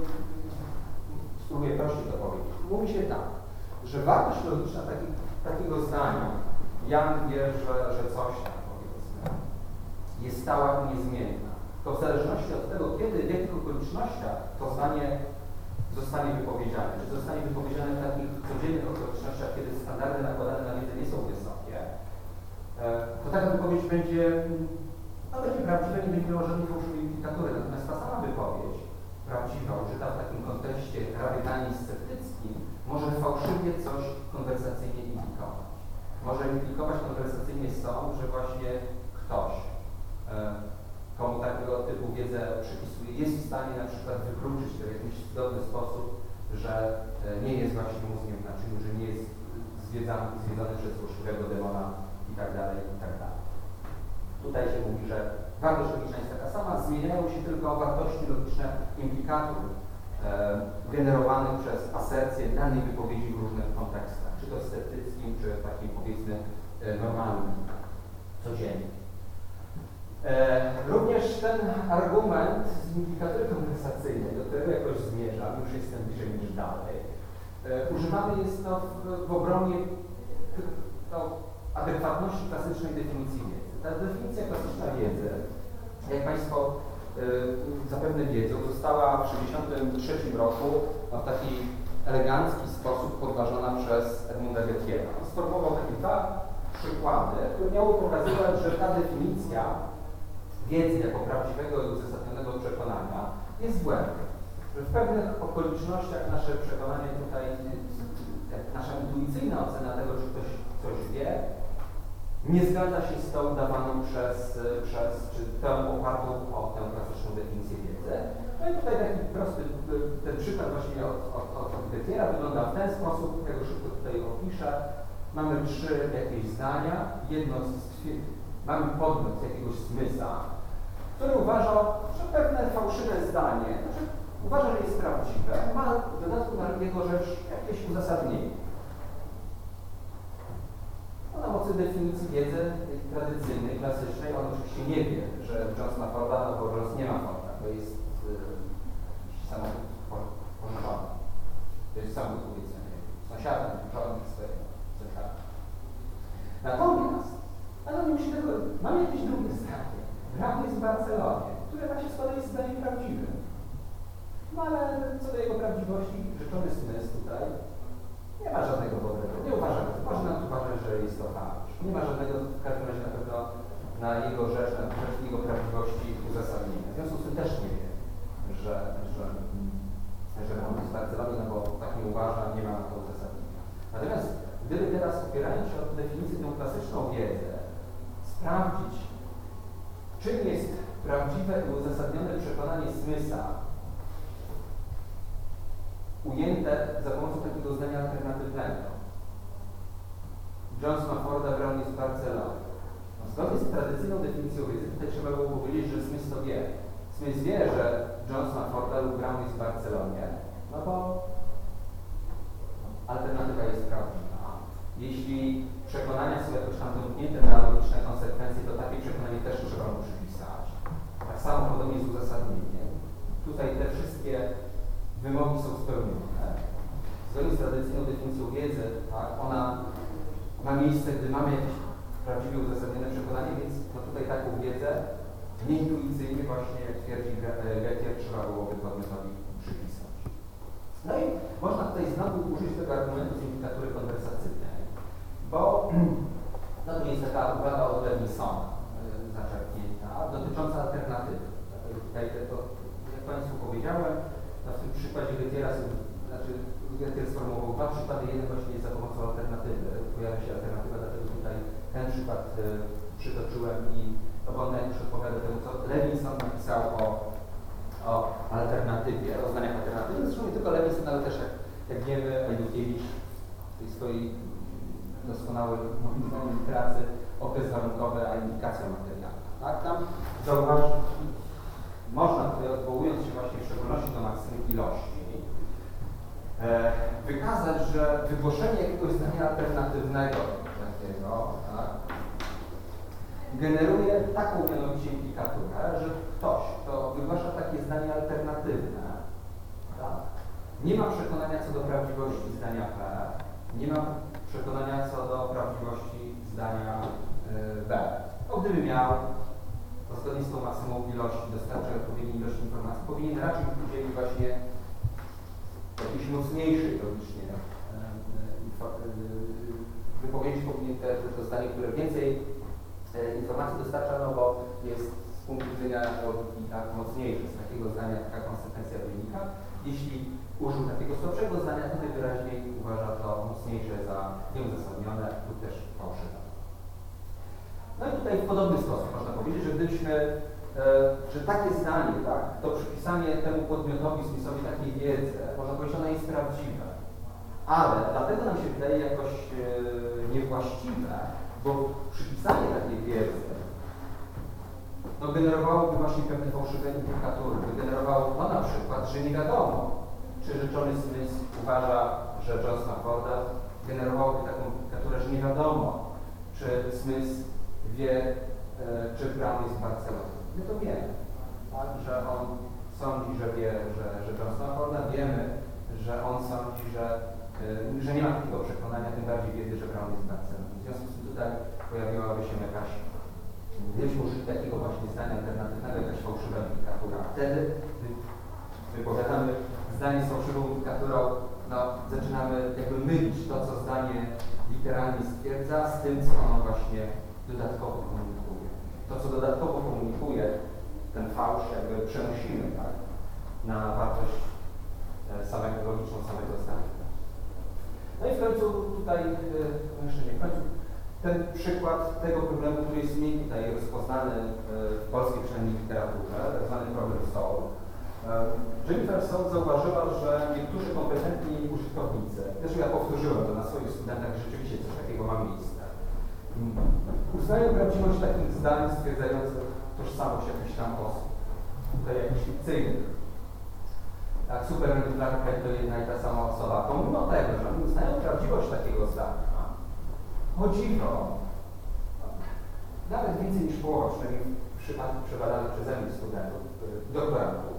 spróbuję prościej to powiedzieć. Mówi się tak, że wartość logiczna takiego zdania, Jan wie, że coś tam, powiedzmy, jest stała i niezmienna. To w zależności od tego, kiedy, w jakich okolicznościach to zdanie zostanie wypowiedziane, czy zostanie wypowiedziane w takich codziennych okolicznościach, kiedy standardy nakładane na wiedzę nie są wysokie, to taka wypowiedź będzie prawdziwa, nie będzie miała żadnej fałszywej implikatury. Natomiast ta sama wypowiedź prawdziwa, użyta w takim kontekście radykalnie sceptyckim, może fałszywie coś konwersacyjnie implikować. Może implikować konwersacyjnie sąd, że właśnie ktoś, komu takiego typu wiedzę przypisuje, jest w stanie na przykład wykluczyć to w jakiś cudowny sposób, że nie jest właśnie mózgiem w naczyniu, że nie jest zwiedzany przez złośliwego demona itd. Tutaj się mówi, że wartość logiczna jest taka sama, zmieniają się tylko wartości logiczne implikatur generowanych przez asercję danej wypowiedzi w różnych kontekstach, czy to sceptyckim, czy takim, powiedzmy, normalnym, codziennym. Również ten argument z implikatury kompensacyjnej, do którego jakoś zmierzam, już jestem bliżej niż dalej, używany jest w obronie adekwatności klasycznej definicji wiedzy. Ta definicja klasyczna wiedzy, jak Państwo zapewne wiedzą, została w 1963 roku w taki elegancki sposób podważona przez Edmunda Gettiera. Sformułował takie dwa przykłady, które miały pokazywać, że ta definicja wiedzy jako prawdziwego i uzasadnionego przekonania jest błędem. Że w pewnych okolicznościach nasze przekonanie tutaj, nasza intuicyjna ocena tego, czy ktoś coś wie, nie zgadza się z tą dawaną czy tę opartą o tę klasyczną definicję wiedzy. No i tutaj taki prosty, ten przykład właśnie od Gettiera wygląda w ten sposób, ja go szybko tutaj opiszę. Mamy trzy jakieś zdania, mamy podmiot jakiegoś smysła, który uważa, że pewne fałszywe zdanie, znaczy uważa, że jest prawdziwe, ma w dodatku na jego rzecz jakieś uzasadnienie. No, na mocy definicji wiedzy tradycyjnej, klasycznej, on oczywiście nie wie, że Jones ma Forda, no bo Jones nie ma Forda, to jest samochód pożyczony. To jest samochód, powiedzmy, sąsiada, żołnierz swojego sąsiada. Natomiast, mamy jakieś drugie zdanie. Bram jest w Barcelonie, które właśnie składa jest zdaniem prawdziwym. No ale co do jego prawdziwości, rzeczony smysł tutaj nie ma żadnego powodu. Nie uważa, można uważać, że jest to fałsz. Nie ma żadnego, w każdym razie na pewno na jego rzecz, na rzecz jego prawdziwości uzasadnienia. W związku z tym też nie wie, że Bram jest w Barcelonie, no bo tak nie uważa, nie ma na to uzasadnienia. Natomiast gdyby teraz, opierając się o definicję tą klasyczną wiedzę, sprawdzić, czym jest prawdziwe i uzasadnione przekonanie smysła ujęte za pomocą takiego zdania alternatywnego. Jones ma Forda, Brown jest w Barcelonie. No, zgodnie z tradycyjną definicją wiedzy, tutaj trzeba było powiedzieć, że smysł to wie. Smysł wie, że Jones ma Forda lub Brown jest w Barcelonie, no bo alternatywa jest prawdziwa. Jeśli przekonania są jakoś tam domknięte na logiczne konsekwencje, to takie przekonanie też trzeba mu przypisać. Tak samo podobnie z uzasadnieniem. Tutaj te wszystkie wymogi są spełnione. Zgodnie z tradycyjną definicją wiedzy, tak, ona ma miejsce, gdy mamy jakieś prawdziwie uzasadnione przekonanie, więc no tutaj taką wiedzę nieintuicyjnie właśnie, jak twierdzi Gettier, trzeba byłoby podmiotowi przypisać. No i można tutaj znowu użyć tego argumentu z implikatury konwersacyjnej, bo no to jest taka uwaga od Lewinsona zaczerpnięta, dotycząca alternatywy. Tutaj to, jak Państwu powiedziałem, no w tym przykładzie Gettiera, Gettier sformułował dwa przykłady, jeden właśnie jest za pomocą alternatywy. Pojawia się alternatywa, dlatego tutaj ten przykład przytoczyłem i bo on już odpowiada temu, co Levinson napisał o alternatywie, o zdaniach alternatywnych. Zresztą nie tylko Levinson, ale też jak wiemy, Ajdukiewicz w tej swojej doskonałej pracy okres warunkowy, a implikacja materialna. Tak? Tam zauważyć, można tutaj, odwołując się właśnie w szczególności do maksymy ilości, wykazać, że wygłoszenie jakiegoś zdania alternatywnego takiego, tak, generuje taką mianowicie implikaturę, że ktoś, kto wygłasza takie zdanie alternatywne, tak, nie ma przekonania co do prawdziwości zdania P, nie ma przekonania co do prawdziwości zdania B. No, gdyby miał, to zgodnie z tą maksymą ilości, dostarczać odpowiedniej ilości informacji, powinien raczej udzielić właśnie jakiejś mocniejszej logicznie wypowiedzi, powinien to zdanie, które więcej informacji dostarcza, no bo jest z punktu widzenia logiki tak mocniejsze. Z takiego zdania taka konsekwencja wynika. Jeśli użył takiego słabszego zdania, to najwyraźniej uważa to mocniejsze za nieuzasadnione lub też fałszywe. No i tutaj w podobny sposób można powiedzieć, że gdybyśmy, że takie zdanie, tak, to przypisanie temu podmiotowi, smysłowi takiej wiedzy, można powiedzieć, ona jest prawdziwe. Ale dlatego nam się wydaje jakoś niewłaściwe, bo przypisanie takiej wiedzy no, generowałoby właśnie pewne fałszywe implikatury. Wygenerowało to na przykład, że nie wiadomo, czy rzeczony smysł uważa, że Jones ma Forda, generowałoby taką implikaturę, że nie wiadomo, czy smysł wie, czy Brown jest w Barcelonie. My to wiemy, tak? Że on sądzi, że wie, że Johnsona Forda, wiemy, że on sądzi, że nie ma takiego przekonania, tym bardziej wiedzy, że Brown jest w Barcelonie. W związku z tym tutaj pojawiłaby się jakaś, gdzieś użyć takiego właśnie zdania alternatywnego, jakaś fałszywa indikatura. Wtedy wypowiadamy zdanie z fałszywą indikaturą, no, zaczynamy jakby mylić to, co zdanie literalnie stwierdza, z tym, co ono właśnie dodatkowo komunikuje. To, co dodatkowo komunikuje, ten fałsz jakby przenosimy, tak, na wartość samego logiczną, samego zdania. No i w końcu tutaj, jeszcze nie w końcu, ten przykład tego problemu, który jest mniej tutaj rozpoznany w polskiej przynajmniej literaturze, tak zwany problem Soul. Jennifer Soul zauważyła, że niektórzy kompetentni użytkownicy, zresztą ja powtórzyłem to na swoich studentach, że rzeczywiście coś takiego ma miejsce, uznają prawdziwość takich zdań stwierdzających tożsamość jakichś tam osób, tutaj jakichś fikcyjnych. Tak, Superman i Clark Kent to jedna i ta sama osoba. Pomimo tego, że oni uznają prawdziwość takiego zdania, o dziwo, nawet więcej niż połowa, przynajmniej w przypadku przebadanych przeze mnie studentów, doktorantów.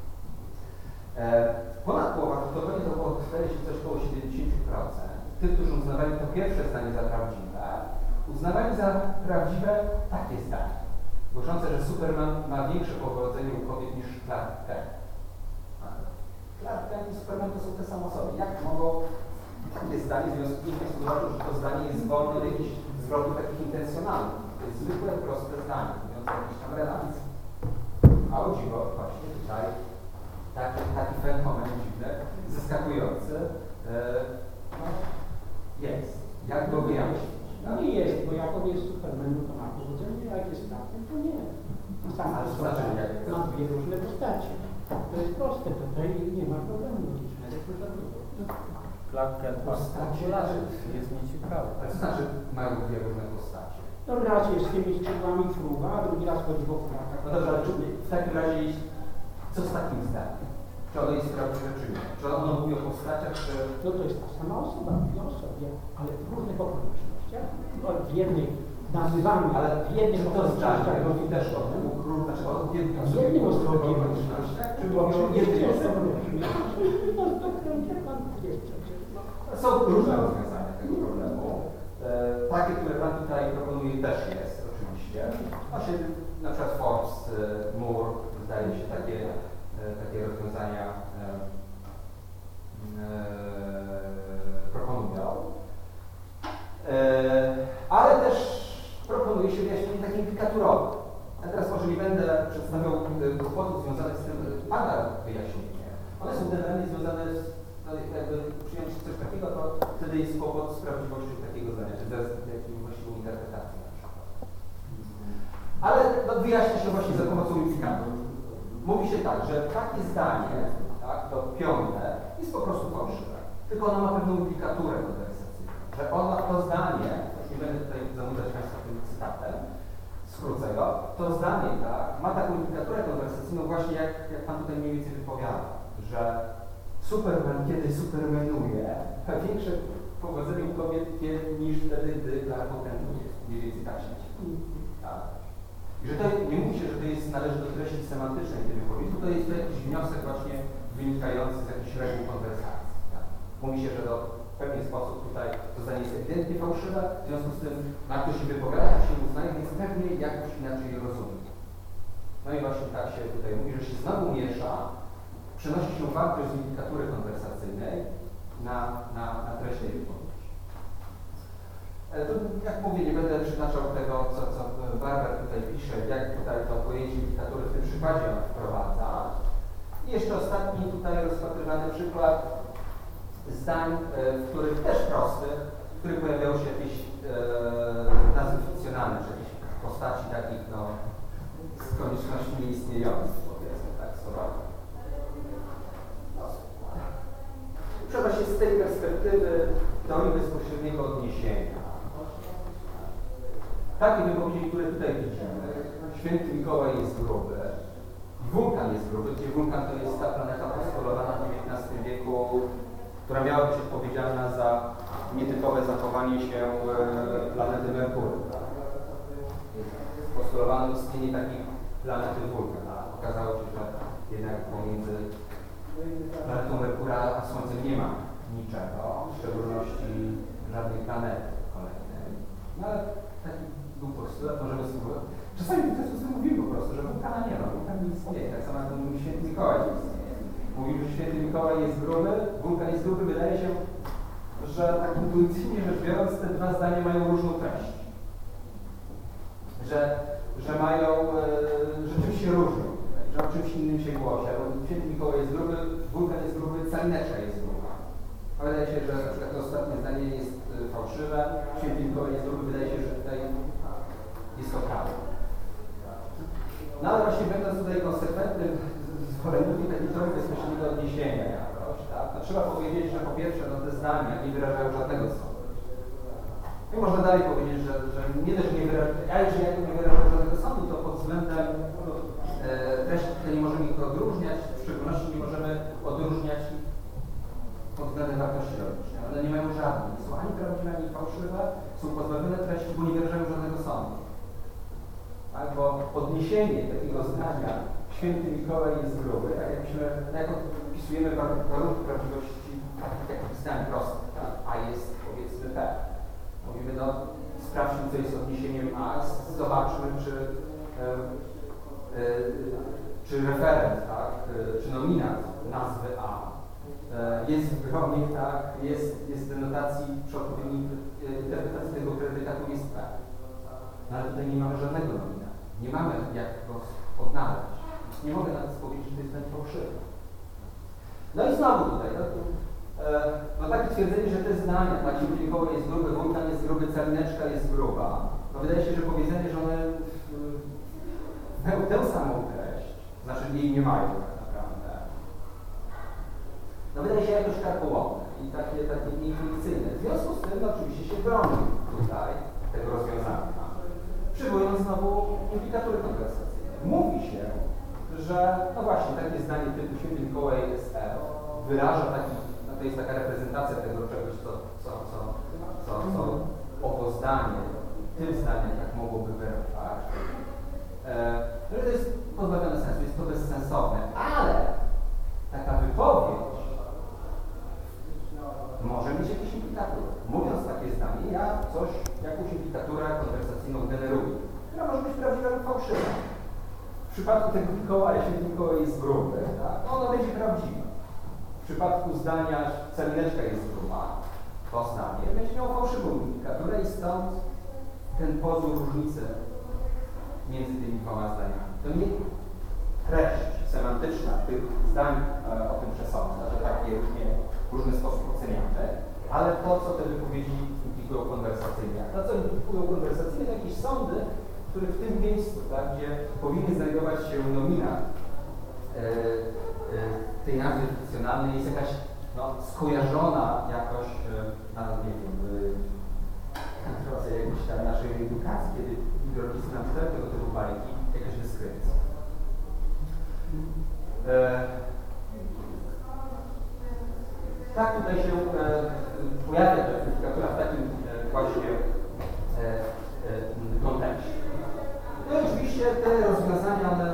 Ponad połowa, to dokładnie to było coś około 70%, tych, którzy uznawali to pierwsze zdanie za prawdziwe, uznawali za prawdziwe takie zdanie, głoszące, że Superman ma większe powodzenie u kobiet niż Clark Kent. Clark Kent i Superman to są te same osoby. Jak mogą takie zdanie, w związku z tym zauważył, że to zdanie jest wolne od jakichś zwrotów takich intencjonalnych. To jest zwykłe, proste zdanie, mówiące o jakiejś tam relacji. A o dziwo, właśnie tutaj taki fenomen dziwny, zaskakujący no, jest. Jak go wyjaśnić? No nie jest, bo jak on jest Superman, no to ma powodzenie, jak jest Clarkiem, to nie. Ale to znaczy, jak ma dwie różne postacie. To jest proste, tutaj nie ma problemu logicznego. Clark Kent ma jest nieciekawe. Ale to znaczy, mają dwie różne postacie. No raz jest z tymi skrzydłami fruwa, a drugi raz chodzi wokół lata. No dobrze, ale w takim razie co z takim zdaniem? Czy ono jest prawdziwe, czy nie? Czy ono mówi o postaciach, czy... No to jest ta sama osoba, dwie osoby, ale w różnych okolicznościach. W jednej nazywamy, Ale w jednych to zdanie okolicznościach mówi też o dwóch różnych, znaczy o jednym w jednym okolicznościach, czy mówi o jednej osobie? No to będzie pan jest przecież. Są różne rozwiązania tego problemu. Takie, które Pan tutaj proponuje, też jest oczywiście. Właśnie na przykład Forbes, Moore, zdaje się, takie rozwiązania proponują. Ale też proponuje się wyjaśnienie takie indykaturowe. Ja teraz może nie będę przedstawiał kłopotów związanych z tym, pada wyjaśnienie. One są generalnie związane z, no, jakby przyjąć coś takiego, to wtedy jest kłopot z prawdziwością takiego zdania, czy z jakimś właściwą interpretacją na przykład. Ale no, wyjaśnia się właśnie za pomocą implikatorów. Mówi się tak, że takie zdanie, tak, to piąte, jest po prostu fałszywe. Tylko ono ma pewną implikaturę konwersacyjną. Że ono, to zdanie, już nie będę tutaj zanudzać Państwa tym cytatem, skrócę go, to zdanie tak, ma taką implikaturę konwersacyjną właśnie jak Pan tutaj mniej więcej wypowiada, że Superman, kiedy supermanuje, ma większe powodzenie u kobiet niż wtedy, gdy Clark Kent jest. Mniej więcej tak się dzieje. Tak. I że to nie mówi się, że to jest, należy do treści semantycznej tej wypowiedzi, tylko jest to jakiś wniosek właśnie wynikający z jakichś reguł konwersacji. Tak? Mówi się, że w pewien sposób tutaj to zdanie jest ewidentnie fałszywe, w związku z tym na to się wypowiada, to się uznaje, więc pewnie jakoś inaczej je rozumie. No i właśnie tak się tutaj mówi, że się znowu miesza, przenosi się wartość z indykatury konwersacyjnej na treść tej wypowiedzi. To, jak mówię, nie będę przytaczał tego, co Barber tutaj pisze, jak tutaj to pojęcie indykatury w tym przykładzie on wprowadza. I jeszcze ostatni tutaj rozpatrywany przykład zdań, w których też prostych, w których pojawiały się jakieś nazwy fikcjonalne, czy jakieś postaci takich, no, z konieczności nieistniejących, powiedzmy tak słowami. Trzeba się z tej perspektywy teorii bezpośredniego odniesienia. Takie wypowiedzi, które tutaj widzimy, Święty Mikołaj jest gruby, wulkan jest gruby, gdzie wulkan to jest ta planeta postulowana w XIX wieku, która miała być odpowiedzialna za nietypowe zachowanie się planety Merkury. Jest nam istnienie takiej planety Wulkan. Okazało się, że jednak pomiędzy planetą Merkura a Słońcem nie ma niczego, w szczególności żadnej planety kolejnej. No ale taki był postulat, możemy spróbować. Czasami w ten sposób mówimy po prostu, że wulkana nie ma, wulkan nie istnieje. Tak samo jak mówi Święty Mikołaj nie istnieje. Mówimy, że Święty Mikołaj jest gruby, wulkan jest gruby, wydaje się, że tak intuicyjnie rzecz biorąc te dwa zdania mają różną treść. Że mają, że czymś się różnią, że o czymś innym się głosi. Albo Święty Mikołaj jest gruby, wulkan jest gruby, calineczka jest gruba. A wydaje się, że na przykład to ostatnie zdanie jest fałszywe, Święty Mikołaj jest gruby, wydaje się, że tutaj jest to prawda. No ale właśnie będąc tutaj konsekwentnym zwolennikiem takiego trochę bezpośredniego odniesienia jakoś, tak, to trzeba powiedzieć, że po pierwsze te zdania nie wyrażają żadnego sądu. I można dalej powiedzieć, że nie też nie wyrażają, a jeżeli nie wyrażają żadnego sądu, to pod względem treści tutaj nie możemy ich odróżniać, w szczególności nie możemy odróżniać ich pod względem wartości logicznej. One nie mają żadnej, nie są ani prawdziwe, ani fałszywe, są pozbawione treści, bo nie wyrażają żadnego sądu. Tak? Bo odniesienie takiego zdania Święty Mikołaj jest gruby, tak jakbyśmy, jak odpisujemy warunki prawdziwości takich zdań prostych, tak? A jest powiedzmy P. Mówimy, no sprawdźmy, co jest odniesieniem A, zobaczmy, czy referent, tak? Czy nominat nazwy A jest w gromie, tak? Jest w denotacji przy odpowiedniej interpretacji tego predykatu jest P. No ale tutaj nie mamy żadnego nominatu. Nie mamy jak go odnaleźć. Nie mogę nawet powiedzieć, że to jest ten fałszywy. No i znowu tutaj, no takie twierdzenie, że te zdania, tak, Święty Mikołaj jest gruby, wulkan jest gruby, calineczka jest gruba, no wydaje się, że powiedzenie, że one mają tę samą treść, znaczy jej nie mają tak naprawdę. No wydaje się jakoś karkołomne i takie nieintuicyjne. W związku z tym no, oczywiście się broni tutaj tego rozwiązania. Przywołując znowu implikatury konwersacyjne. Mówi się, że no właśnie takie zdanie typu Święty Mikołaj jest F wyraża taki, no to jest taka reprezentacja tego czegoś, co owo zdanie, tym zdaniem tak mogłoby wyrażać. No to jest pozbawione sensu, jest to bezsensowne, ale taka wypowiedź może mieć jakieś implikatury. Mówiąc takie zdanie, ja jakąś implikaturę konwersacyjną generuję, która może być prawdziwa lub fałszywa. W przypadku tego Mikołaja, Święty Mikołaj jest gruby, tak? Ona będzie prawdziwa. W przypadku zdania calineczka jest gruba, to zdanie będzie miało fałszywą implikaturę i stąd ten pozór różnicy między tymi dwoma zdaniami. To nie treść semantyczna tych zdań o tym przesądza, że tak je w różny sposób oceniamy, ale to, co te wypowiedzi implikują konwersacyjnie. To, co implikują konwersacyjnie, to jakieś sądy, które w tym miejscu, tak, gdzie powinien znajdować się nominat tej nazwy fikcjonalnej, jest jakaś skojarzona jakoś, nie wiem, w drodze jakiejś tam naszej edukacji, kiedy rodzice nam czytają tego typu bajki, jakaś dyskrypcja. Tak tutaj się pojawia ta implikatura w takim właśnie kontekście. No i oczywiście te rozwiązania, one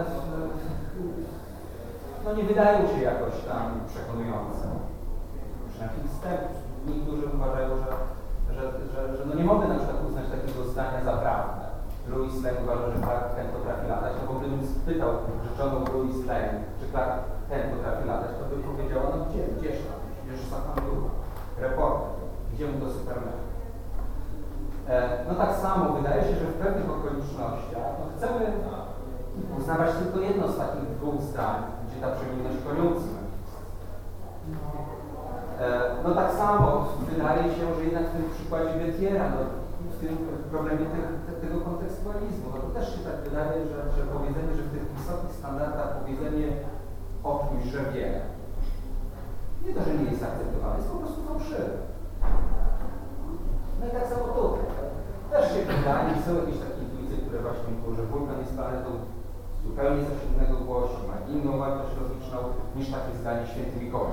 no nie wydają się jakoś tam przekonujące. Przynajmniej wstęp. Niektórzy uważają, że no nie mogę na przykład uznać takiego zdania za prawdę. Louis Lane uważa, że Clark Kent potrafi latać, no bo gdybym spytał rzeczoną Louis Lane, czy Clark Kent potrafi latać, to by powiedziała, no gdzież tam, przecież sam był reporter, gdzie mu do Supermana. No tak samo wydaje się, że w pewnych okolicznościach no chcemy uznawać tylko jedno z takich dwóch zdań, gdzie ta przemienność koniunkcji ma miejsce. No tak samo wydaje się, że jednak w tym przykładzie Gettiera, no, w tym problemie tego kontekstualizmu, no to też się tak wydaje, że powiedzenie, że w tych wysokich standardach powiedzenie o kimś, że wie, nie to, że nie jest akceptowane, jest po prostu fałszywe. No i tak samo tutaj. Też się wydaje, są jakieś takie intuicje, które właśnie mówią, że wulkan jest planetą zupełnie coś innego głosi, ma inną wartość logiczną niż takie zdanie Święty Mikołaj.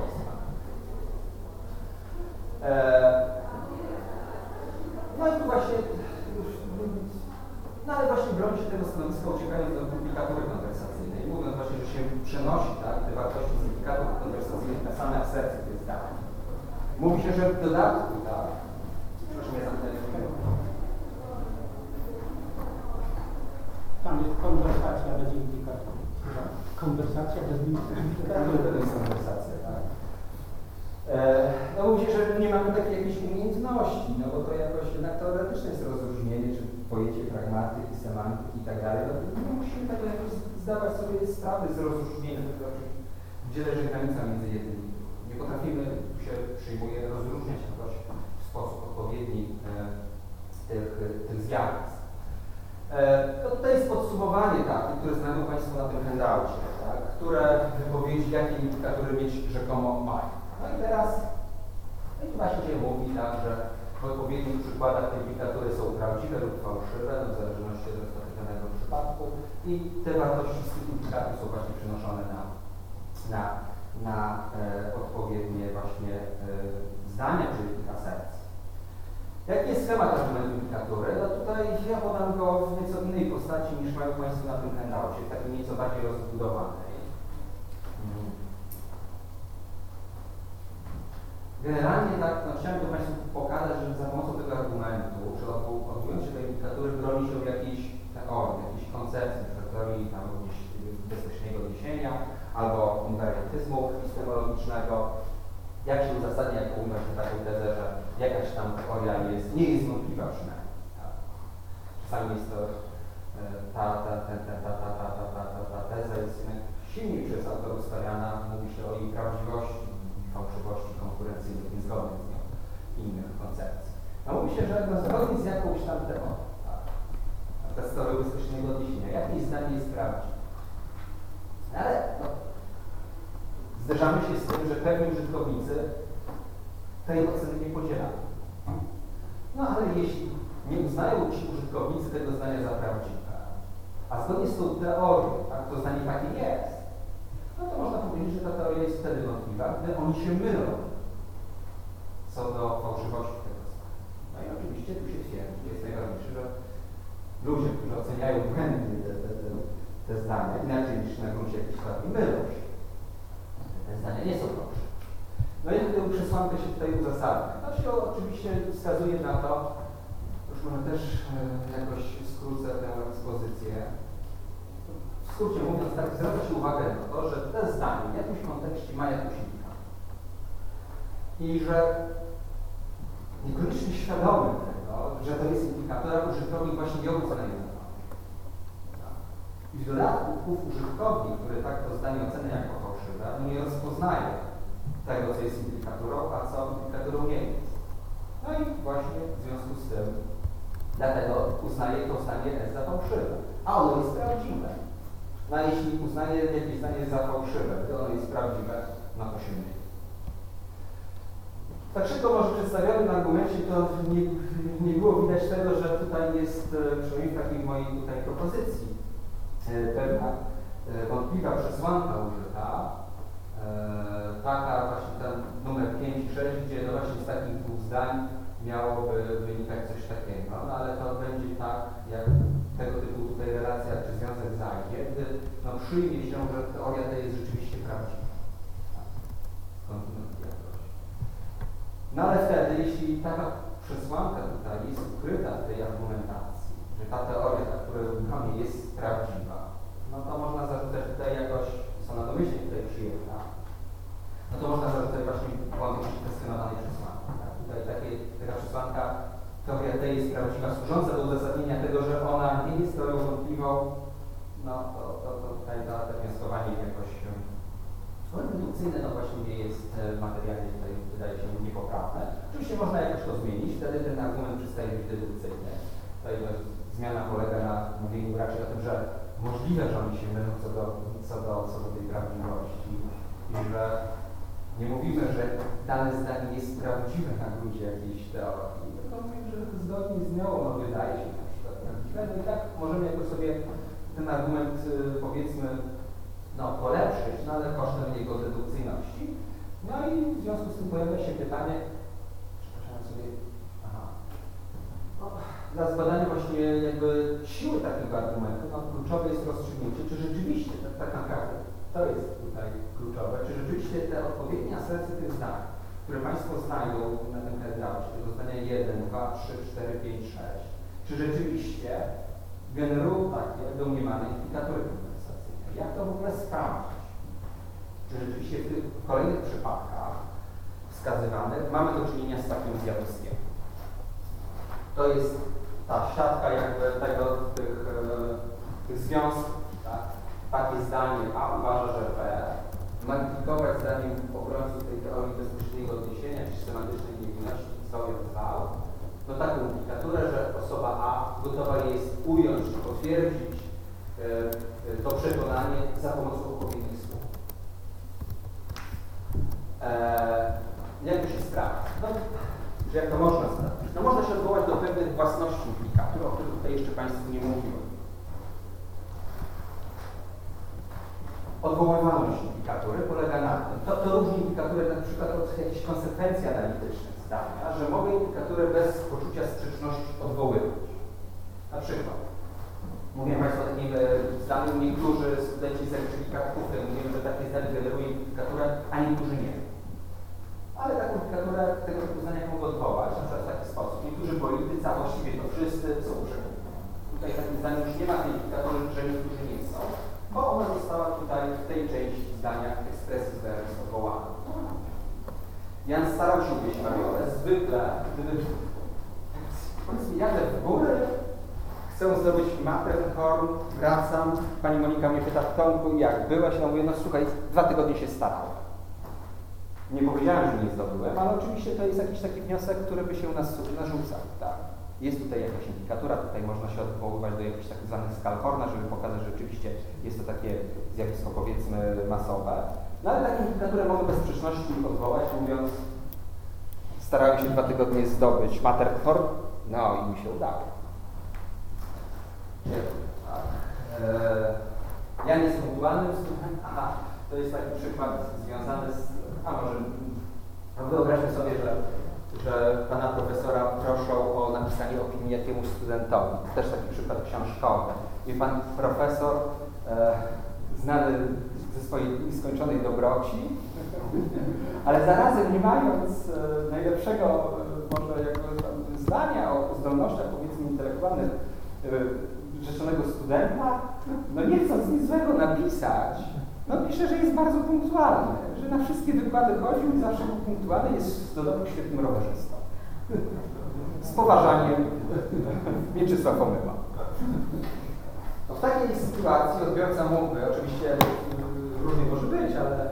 No i tu właśnie No ale właśnie broni się tego stanowiska, uciekając do implikatury konwersacyjnej, mówiąc właśnie, że się przenosi tak, te wartości z implikatur konwersacyjnych na same abstrakcje tych zdań. Mówi się, że w dodatku, tak, proszę mnie zamknąć. Tam jest konwersacja bez implikatorów. Konwersacja bez implikatorów. To jest konwersacja, tak. No mówi się, że nie mamy takiej jakiejś umiejętności, no bo to jakoś jednak teoretyczne jest rozróżnienie, czy pojęcie pragmatyki, semantyki i tak dalej. No nie musimy tego jakoś zdawać sobie sprawy z rozróżnienia, gdzie leży granica między jednym i drugim. Nie potrafimy, tu się przyjmuje, rozróżniać jakoś w sposób odpowiedni tych zjawisk. To tutaj jest podsumowanie takie, które znajdą Państwo na tym handoucie, tak, które wypowiedzi, jakie implikatury mieć rzekomo mają. No i teraz, tu właśnie się mówi, tak, że w odpowiednich przykładach te implikatury są prawdziwe lub fałszywe, no w zależności od rozpatrywanego przypadku i te wartości z tych implikatur są właśnie przenoszone na odpowiednie właśnie zdania, czyli tych asercji. Jaki jest schemat argumentu implikatury? No tutaj ja podam go w nieco innej postaci niż mają Państwo na tym handoucie, takiej nieco bardziej rozbudowanej. Generalnie tak, no, chciałem to Państwu pokazać, że za pomocą tego argumentu, czy odwołując się do implikatury, broni się jakiejś teorii, jakiejś koncepcji, np. teorii tam gdzieś bezpośredniego odniesienia, albo invariantyzmu epistemologicznego. Jak się uzasadnia, jak ująć taką tezę, że jakaś tam teoria nie jest wątpliwa przynajmniej. Tak? Czasami jest to ta teza jest silniej przez autorów stawiana, mówi się o jej prawdziwości, fałszywości konkurencyjnych, niezgodnych z nią innych koncepcji. No mówi się, że no, zgodnie z jakąś tam teorią, tak? Ta z teorią bezpośredniego odniesienia, jakieś zdanie jest prawdziwe. Ale no, zderzamy się z tym, że pewni użytkownicy tej oceny nie podzielają. No ale jeśli nie uznają ci użytkownicy tego zdania za prawdziwe, a zgodnie z tą teorią, tak, to zdanie takie jest, no to można powiedzieć, że ta teoria jest wtedy wątpliwa, gdy oni się mylą co do fałszywości tego zdania. No i oczywiście tu się twierdzi, jest najważniejsze, że ludzie, którzy oceniają błędnie te zdania, inaczej niż na gruncie jakichś teorii, mylą się. Te zdania nie są fałszywe. No i tę przesłankę się tutaj uzasadnia. Znaczy oczywiście wskazuje na to, już może też jakoś skrócę tę ekspozycję. W skrócie mówiąc tak, zwraca się uwagę na to, że te zdanie w jakimś kontekście ma jakąś implikację. I że niekoniecznie świadomy tego, że to jest implikatora, użytkownik właśnie ją uznaje za fałszywe. I w dodatku ów użytkownik, który tak to zdanie ocenia jako fałszywe, nie rozpoznaje tego, co jest implikaturą, a co implikaturą nie jest. No i właśnie w związku z tym dlatego uznaje to zdanie za fałszywe, a ono jest prawdziwe. No a jeśli uznaje jakieś zdanie za fałszywe, gdy ono jest prawdziwe, no to się myli. Tak szybko może przedstawionym argumencie to nie było widać tego, że tutaj jest, przynajmniej w takiej mojej tutaj propozycji, pewna wątpliwa przesłanka użyta, taka właśnie ten numer 5 i 6, gdzie no właśnie z takich dwóch zdań miałoby wynikać coś takiego, no ale to będzie tak, jak tego typu tutaj relacja czy związek zajdzie, gdy no, przyjmie się, że teoria ta jest rzeczywiście prawdziwa. No ale wtedy, jeśli taka przesłanka tutaj jest ukryta w tej argumentacji, że ta teoria, ta, która broni, jest prawdziwa, no to można zarzucać tutaj jakoś, co na domyślnie tutaj przyjęta, no to można zarzucać właśnie błędem kwestionowanej przesłanki. Tak? Tutaj taka przesłanka, teoria ta jest prawdziwa, służąca do uzasadnienia tego, że ona nie jest teorią wątpliwą, no to tutaj to wnioskowanie jakoś redukcyjne, no właśnie nie jest materialnie tutaj, wydaje się, niepoprawne. Oczywiście można jakoś to zmienić, wtedy ten argument przestaje być dedukcyjny. Tutaj zmiana polega na mówieniu raczej o tym, że możliwe, że oni się mylą co do tej prawdziwości i że nie mówimy, że dane zdanie jest prawdziwe na gruncie jakiejś teorii, tylko mówimy, że zgodnie z nią ono wydaje się na przykład prawdziwe. No i tak możemy jakoś sobie ten argument, powiedzmy, no, polepszyć, no ale kosztem jego dedukcyjności. No i w związku z tym pojawia się pytanie, przepraszam sobie, dla zbadania właśnie jakby siły takiego argumentu, no kluczowe jest rozstrzygnięcie, czy rzeczywiście, tak naprawdę, to jest tutaj kluczowe, czy rzeczywiście te odpowiednie asercje tych zdań, które Państwo znajdą na tym handoucie, czyli do zdania 1, 2, 3, 4, 5, 6, czy rzeczywiście generują takie domniemane implikatory kompensacyjne. Jak to w ogóle sprawdzić? Czy rzeczywiście w tych kolejnych przypadkach wskazywanych mamy do czynienia z takim zjawiskiem? To jest ta siatka jakby tych związków, tak? Takie zdanie A uważa, że B, magnifikować zdaniem obrońców tej teorii bezpośredniego odniesienia czy semantycznej niewinności sobie zwał, no taką implikaturę, że osoba A gotowa jest ująć czy potwierdzić to przekonanie za pomocą odpowiednich słów. Jak to się sprawdza? No, że jak to można sprawdzić? No można się odwołać do pewnych własności implikatur, o których tutaj jeszcze Państwu nie mówiłem. Odwoływalność implikatury polega na tym, to różni implikaturę na przykład od jakichś konsekwencji analitycznych zdania, że mogę implikaturę bez poczucia sprzeczności odwoływać. Na przykład, mówiłem Państwu o takim zdaniu, niektórzy studenci z certyfikatów mówią, że takie zdanie generuje implikaturę, a niektórzy nie. Ale taką implikaturę tego typu zdania mogą odwołać, na przykład w taki sposób. Niektórzy politycy, a właściwie to wszyscy są przekonani. Tutaj w takim zdaniu już nie ma tej implikatury, że niektórzy nie są, bo ona została tutaj w tej części zdania ekspresji verbis odwołana. Jan starał się uvieść Mariolę. Zwykle, gdyby jadę w góry, chcę zdobyć Matterhorn, wracam, pani Monika mnie pyta, Tomku, jak byłeś? Ja mówię, no słuchaj, 2 tygodnie się starałem. Nie powiedziałem, że nie zdobyłem, ale oczywiście to jest jakiś taki wniosek, który by się nas narzucał. Tak? Jest tutaj jakaś indikatura, tutaj można się odwoływać do jakichś tak zwanych skal Horna, żeby pokazać, że rzeczywiście jest to takie zjawisko, powiedzmy, masowe. No ale takie indikatury mogę bez sprzeczności odwołać, mówiąc, starałem się 2 tygodnie zdobyć Matterhorn, no i mi się udało. Ja nie jestem punktualnym studentem, aha, to jest taki przykład związany z, wyobraźmy sobie, że pana profesora proszą o napisanie opinii jakiemuś studentowi. Też taki przykład książkowy. I pan profesor, znany ze swojej nieskończonej dobroci, ale zarazem nie mając najlepszego może jakby tam zdania o zdolnościach, powiedzmy, intelektualnych rzeczonego studenta, no nie chcąc nic złego napisać, no pisze, że jest bardzo punktualny, że na wszystkie wykłady chodził i zawsze był punktualny, jest dodatkowo świetnym rowerzystą. Z poważaniem Mieczysław Omyła. No w takiej sytuacji odbiorca mógłby, oczywiście różnie może być, ale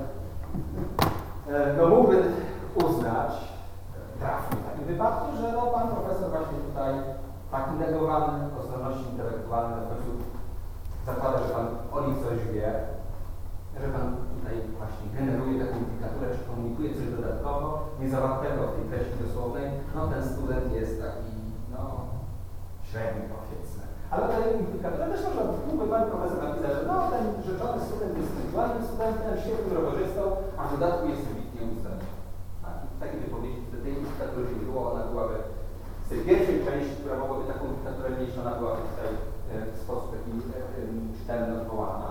no mógłby uznać trafnie w takim wypadku, że no, pan profesor właśnie tutaj tak negowany o zdolności intelektualne w końcu zakłada, że pan o nich coś wie, że pan tutaj właśnie generuje taką implikaturę, czy komunikuje coś dodatkowo, niezawartego w tej treści dosłownej, no ten student jest taki, no, średni, powiedzmy. Ale ta implikatura też można, mógłby pan profesor napisać, że no, ten rzeczony student jest punktualnym studentem, świetnym rowerzystą, a w dodatku jest wybitnie uzdolniony. Tak? I takiej wypowiedzi, wtedy tej implikatury nie było, ona byłaby z tej pierwszej części, która mogłaby taką implikaturę mieć, ona byłaby tutaj w sposób taki czytelny odwołana.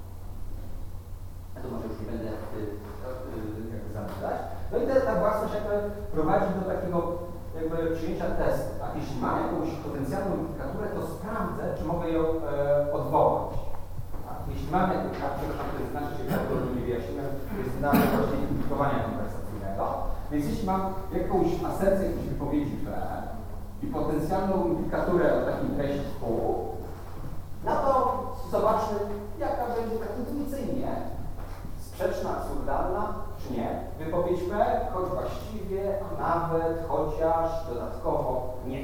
Ja to może już nie będę jakby zamykać. No i ta własność jakby prowadzi do takiego jakby przyjęcia testu. Tak? Jeśli mam jakąś potencjalną implikaturę, to sprawdzę, czy mogę ją odwołać. Tak? Jeśli mam jakąś, przepraszam, to znaczy, że ja nie wyjaśniłem, to jest znane właśnie implikowania kompensacyjnego. Więc jeśli mam jakąś asercję jakiejś wypowiedzi B i potencjalną implikaturę o takiej treści W, no to zobaczmy, jaka będzie tak intuicyjnie sprzeczna, absurdalna, czy nie. Wypowiedź B, choć właściwie, nawet, chociaż, dodatkowo, nie.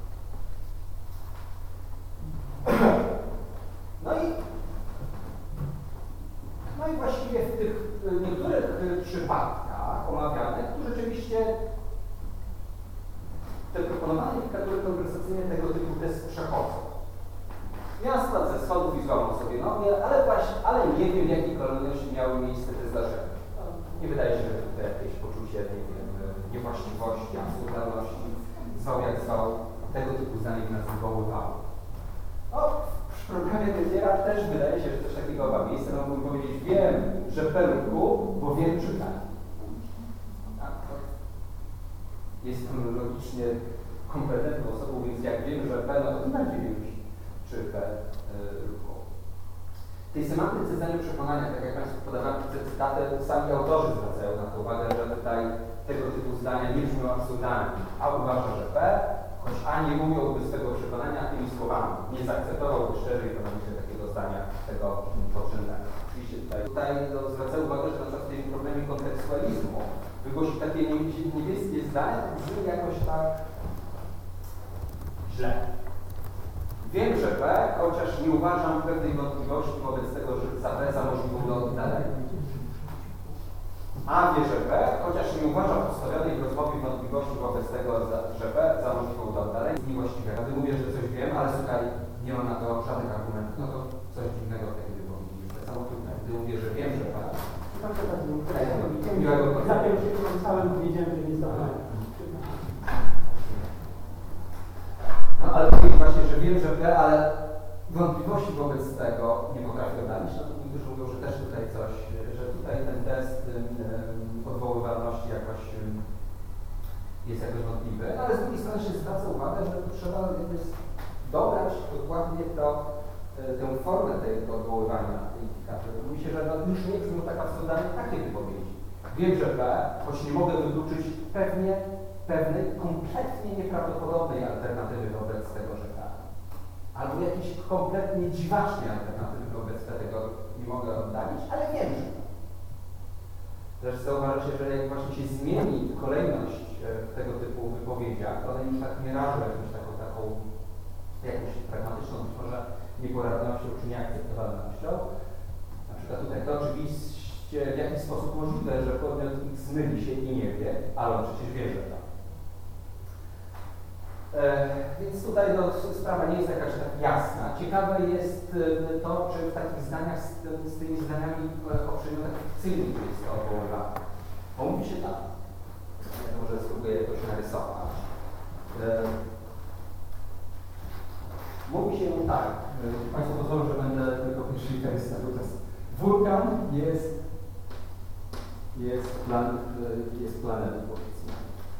No i właściwie w tych niektórych przypadkach omawianych, tu rzeczywiście te proponowane implykatury kompensacyjne tego typu test przechodzą. Ja spadł ze schodów i złamał sobie nogę, ale nie wiem, w jakiej kolejności miały miejsce te zdarzenia. No, nie wydaje się, że tutaj jakieś poczucie niewłaściwości, absurdalności, zwał jak zwał, tego typu zdanie by nas wywoływało. Przy programie Tediera też wydaje się, że coś takiego ma miejsce. No mógłbym powiedzieć, wiem, że peruku, bo wiem czytanie. Jestem logicznie kompetentną osobą, więc jak wiem, że P, no to będzie już czy P ruchu. W tej semantyce zdania przekonania, tak jak Państwu podawałem cytatę, sami autorzy zwracają na to uwagę, że tutaj tego typu zdania nie brzmią absurdalnie. A uważa, że P, choć A nie umiałby swego przekonania tymi słowami. Nie zaakceptowałby szczerze i ekonomicznie takiego zdania, tego poczynania. Oczywiście tutaj zwracają uwagę, że na przykład w tym problemie kontekstualizmu wygłosić takie niebieskie zdanie brzmi jakoś tak źle. Wiem, że P, chociaż nie uważam pewnej wątpliwości wobec tego, że za P za możliwą do oddalenia. A wie, że P, chociaż nie uważam postawionej w rozmowie wątpliwości wobec tego, że P za możliwą do oddalenia jest niewłaściwe. Gdy mówię, że coś wiem, ale słuchaj, nie ma na to żadnych argumentów, no to coś dziwnego w takiej wypowiedzi. To jest samo trudne. Gdy mówię, że wiem, że P, Za pierwszym całym wiedziałem, że nie zdawałem. No ale powiedzieć właśnie, że wiem, że P, ale wątpliwości wobec tego nie potrafię oddalić. No to niektórzy mówią, że też tutaj coś, że tutaj ten test odwoływalności jakoś jest jakoś wątpliwy. Ale z drugiej strony się zwraca uwagę, że trzeba dobrać dokładnie tę formę tego odwoływania tej indikator. Mówi się, że już nie brzmią tak absurdalnie takie wypowiedzi. Wiem, że P, choć nie mogę wykluczyć pewnej kompletnie nieprawdopodobnej alternatywy wobec tego, że tak. Albo jakiejś kompletnie dziwacznej alternatywy wobec tego nie mogę oddalić, ale wiem, że tak. Zresztą zauważa się, że jak właśnie się zmieni kolejność w tego typu wypowiedziach, to one już tak nie rażą jakąś pragmatyczną, być może nieporadnością czy nieakceptowalnością. Na przykład tutaj to oczywiście w jakiś sposób możliwe, że podmiot X myli się i nie wie, ale on przecież wie, że tak. Więc tutaj sprawa nie jest jakaś tak jasna. Ciekawe jest to, czy w takich zdaniach z tymi zdaniami o przedmiotach fikcyjnych jest to odwoływane. Bo mówi się tak. Ja może spróbuję jakoś narysować. Mówi się tak. Państwo pozwolą, że będę tylko pierwszy literystą. Wulkan jest planetą, powiedzmy.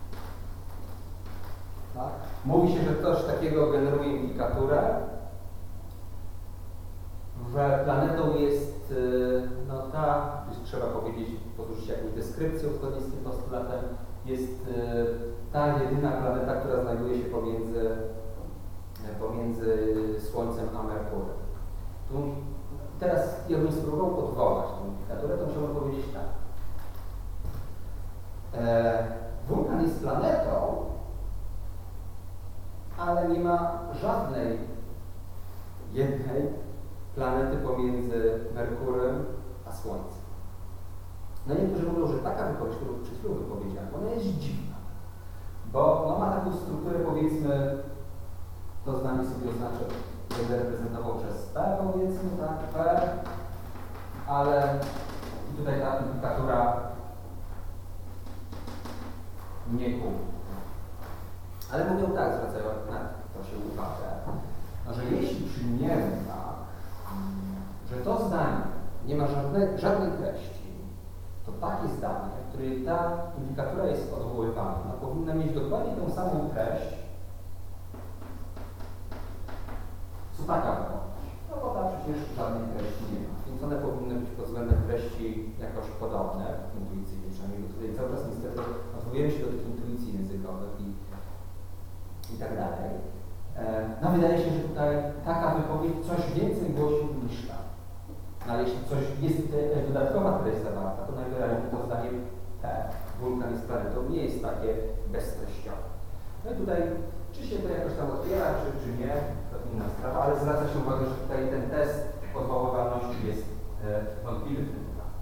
Tak? Mówi się, że coś takiego generuje indikaturę, że planetą jest, no ta, trzeba powiedzieć, posłużyć się jakąś deskrypcją zgodnie z tym postulatem, jest ta jedyna planeta, która znajduje się pomiędzy Słońcem a Merkurem. Teraz, jakbym spróbował odwołać tę indikaturę, to musiałbym powiedzieć tak. Wulkan jest planetą, ale nie ma żadnej jednej planety pomiędzy Merkurem a Słońcem. No niektórzy mówią, że taka wypowiedź, którą przed chwilą wypowiedziałem, ona jest dziwna, bo ma taką strukturę, powiedzmy, to zdanie sobie oznaczę, będę reprezentował przez P, powiedzmy, tak, P, ale i tutaj ta indikatura nie Q. Ale mówią tak, zwracają na to się uwagę, no, że jeśli przyjmiemy tak, że to zdanie nie ma żadnej treści, to takie zdanie, w której ta indikatura jest odwoływana, powinna mieć dokładnie tę samą treść, co taka wypowiedź. No bo ta przecież żadnej treści nie ma. Więc one powinny być pod względem treści jakoś podobne, intuicyjnie przynajmniej. Tutaj cały czas niestety odwołujemy się do tych intuicji językowych i tak dalej. No wydaje się, że tutaj taka wypowiedź coś więcej głosi niż ta. No ale jeśli coś jest dodatkowa treść zawarta, to najwyraźniej to zdanie Wulkan jest planetą nie jest takie beztreściowe. No i tutaj, czy się to jakoś tam otwiera, czy nie, to inna sprawa, ale zwraca się uwagę, że tutaj ten test odwoływalności jest wątpliwy w tym wypadku.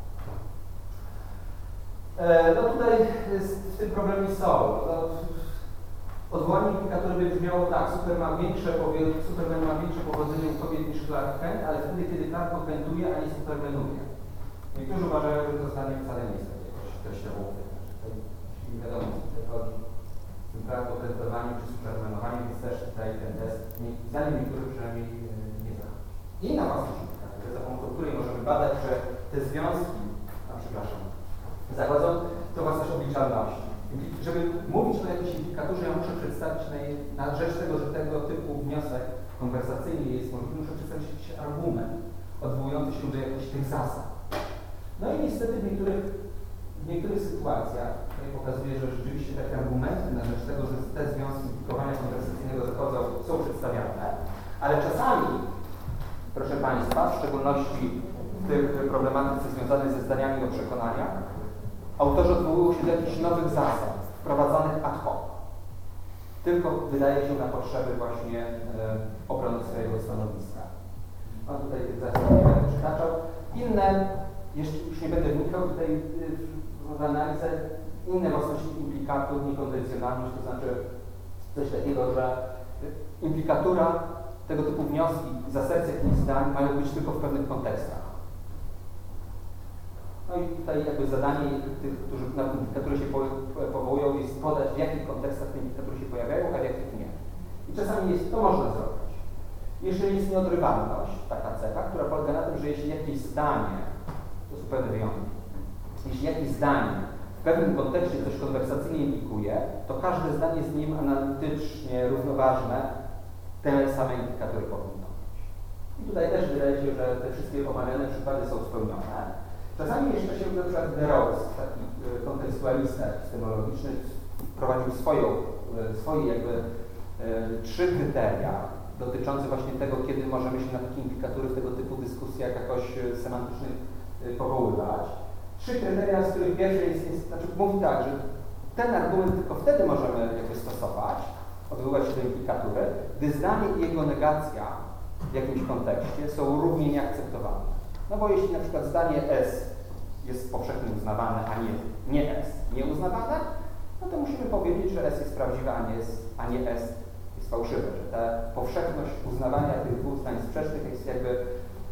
No tutaj w tym problemie są. No, odwołanie indikatury by brzmiało tak, Superman ma większe powodzenie u kobiet niż Clark Kent, ale wtedy, kiedy Clark opętuje, a nie Supermanuje. Niektórzy uważają, że to zdanie wcale nie jest takie jakoś treściowo. Nie wiadomo, co tutaj chodzi. w tym okrętowaniu czy supermenowaniu, więc też tutaj ten test, zdaniem niektórych przynajmniej, nie zachodzi. Inna własnościówka, za pomocą której możemy badać, że te związki, zachodzą, to własność obliczalności. Żeby mówić o jakiejś implikaturze, ja muszę przedstawić na rzecz tego, że tego typu wniosek konwersacyjny jest możliwy, muszę przedstawić jakiś argument odwołujący się do jakichś tych zasad. No i niestety w niektórych sytuacjach pokazuje, że rzeczywiście takie argumenty na rzecz tego, że te związki implikowania konwersacyjnego zachodzą, są przedstawiane, ale czasami, proszę Państwa, w szczególności w tych problematyce związanej ze zdaniami o przekonaniach, autorzy odwołują się do jakichś nowych zasad, wprowadzanych ad hoc. Tylko wydaje się na potrzeby właśnie obrony swojego stanowiska. Mam tutaj tych zasad nie będę przytaczał. Inne, już nie będę wnikał tutaj w analizę, inne własności implikatu, niekonwencjonalność, to znaczy coś takiego, że implikatura, tego typu wnioski z asercji jakichś zdań mają być tylko w pewnych kontekstach. No i tutaj jakby zadanie tych, którzy na implikatury się powołują, jest podać, w jakich kontekstach te implikatury się pojawiają, a w jakich nie. I czasami to można zrobić. Jeżeli jest nieodrywalność, taka cecha, która polega na tym, że jeśli jakieś zdanie, to są pewne wyjątki, jeśli jakieś zdanie w pewnym kontekście coś konwersacyjnie implikuje, to każde zdanie z nim analitycznie równoważne te same implikatury powinno mieć. I tutaj też wydaje się, że te wszystkie omawiane przykłady są spełnione. Czasami jeszcze się na przykład Deroz, taki kontekstualista epistemologiczny, wprowadził swoje jakby 3 kryteria dotyczące właśnie tego, kiedy możemy się na takie implikatury w tego typu dyskusjach jakoś semantycznych powoływać. 3 kryteria, z których pierwsze znaczy mówi tak, że ten argument tylko wtedy możemy jakby stosować, odwoływać się do implikatury, gdy zdanie i jego negacja w jakimś kontekście są równie nieakceptowalne. No bo jeśli na przykład zdanie S jest powszechnie uznawane, a nie S nieuznawane, no to musimy powiedzieć, że S jest prawdziwe, a nie S jest fałszywe, że ta powszechność uznawania tych dwóch zdań sprzecznych jest jakby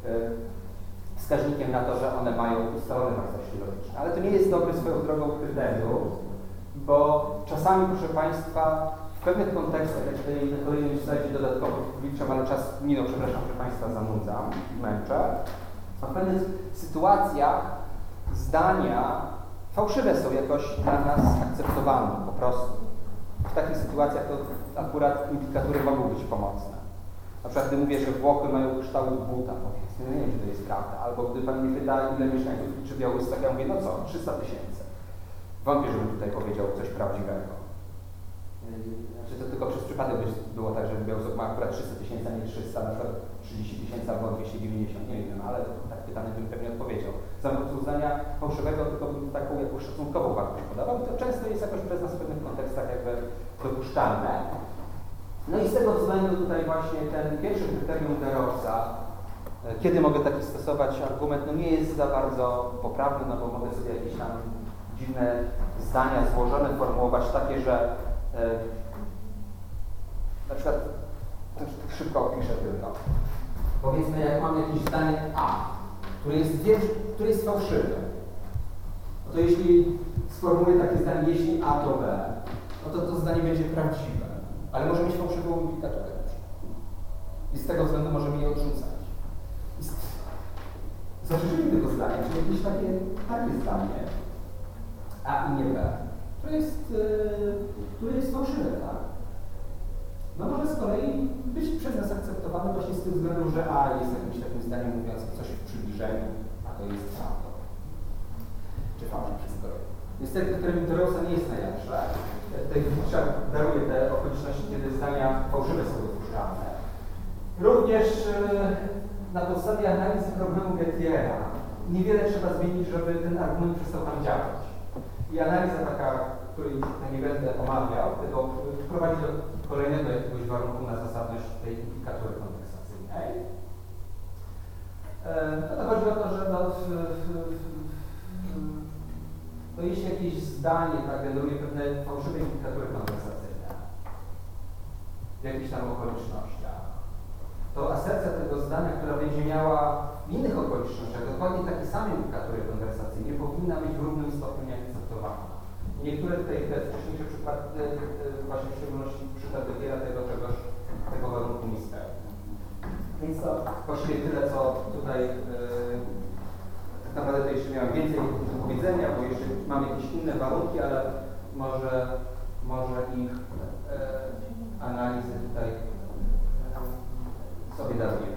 wskaźnikiem na to, że one mają ustalone własności logiczne. Ale to nie jest dobre swoją drogą kryterium, bo czasami, proszę Państwa, w pewnych kontekstach, jak tutaj na kolejnym slajdzie dodatkowo liczę, ale czas minął, przepraszam, że Państwa zanudzam, męczę. A w pewnych sytuacjach zdania fałszywe są jakoś dla nas akceptowalne po prostu. W takich sytuacjach to akurat implikatury mogą być pomocne. Na przykład gdy mówię, że Włochy mają kształt buta, powiedzmy, nie wiem, czy to jest prawda. Albo gdy Pan mnie pyta, ile mieszkańców liczy Białystok, ja mówię, no co, 300 000. Wątpię, żebym tutaj powiedział coś prawdziwego. Znaczy to tylko przez przypadek było tak, że Białystok ma akurat 300 000, a nie 300, na przykład 30 000 albo 290, nie wiem, ale tak pytany bym pewnie odpowiedział. Zamiast uznania fałszywego, tylko bym taką jakąś szacunkową wartość podawał i to często jest jakoś przez nas w pewnych kontekstach jakby dopuszczalne. No i z tego względu tutaj właśnie ten pierwszy kryterium Derosa, kiedy mogę taki stosować argument, no nie jest za bardzo poprawny, no bo mogę sobie jakieś tam dziwne zdania złożone formułować takie, że na przykład szybko opiszę tylko. Powiedzmy, jak mam jakieś zdanie A, które jest fałszywe, no to jeśli sformułuję takie zdanie, jeśli A to B, no to zdanie będzie prawdziwe, ale może mieć fałszywą implikaturę. I z tego względu możemy je odrzucać. Zarzeczenie tego zdania, czyli jakieś takie zdanie A i nie B, które jest fałszywe, tak? No może z kolei być przez nas akceptowane właśnie z tych względów, że A jest jakimś takim zdaniem mówiącym coś w przybliżeniu, a to jest prawdą. Czy fałsz przez kolei. Niestety kryterium Derosa nie jest najlepsze. Tutaj daruje te okoliczności, kiedy zdania fałszywe są dopuszczalne. Również na podstawie analizy problemu Gettiera niewiele trzeba zmienić, żeby ten argument przestał tam działać. I analiza taka, której nie będę omawiał, tylko prowadzi do kolejnego jakiegoś warunku na zasadność tej implikatury konwersacyjnej. No to chodzi o to, że jeśli jakieś zdanie tak generuje pewne fałszywe implikatury konwersacyjne w jakichś tam okolicznościach, to asercja tego zdania, która będzie miała w innych okolicznościach dokładnie takie same implikatury konwersacyjne, powinna być w równym stopniu nieakceptowana. niektóre tutaj te wcześniejsze przykłady, właśnie w szczególności przykład wybiera tego warunku nie spełnia. Więc to właściwie tyle, co tutaj tak naprawdę to jeszcze miałem więcej do powiedzenia, bo jeszcze mam jakieś inne warunki, ale może ich analizy tutaj sobie darujemy.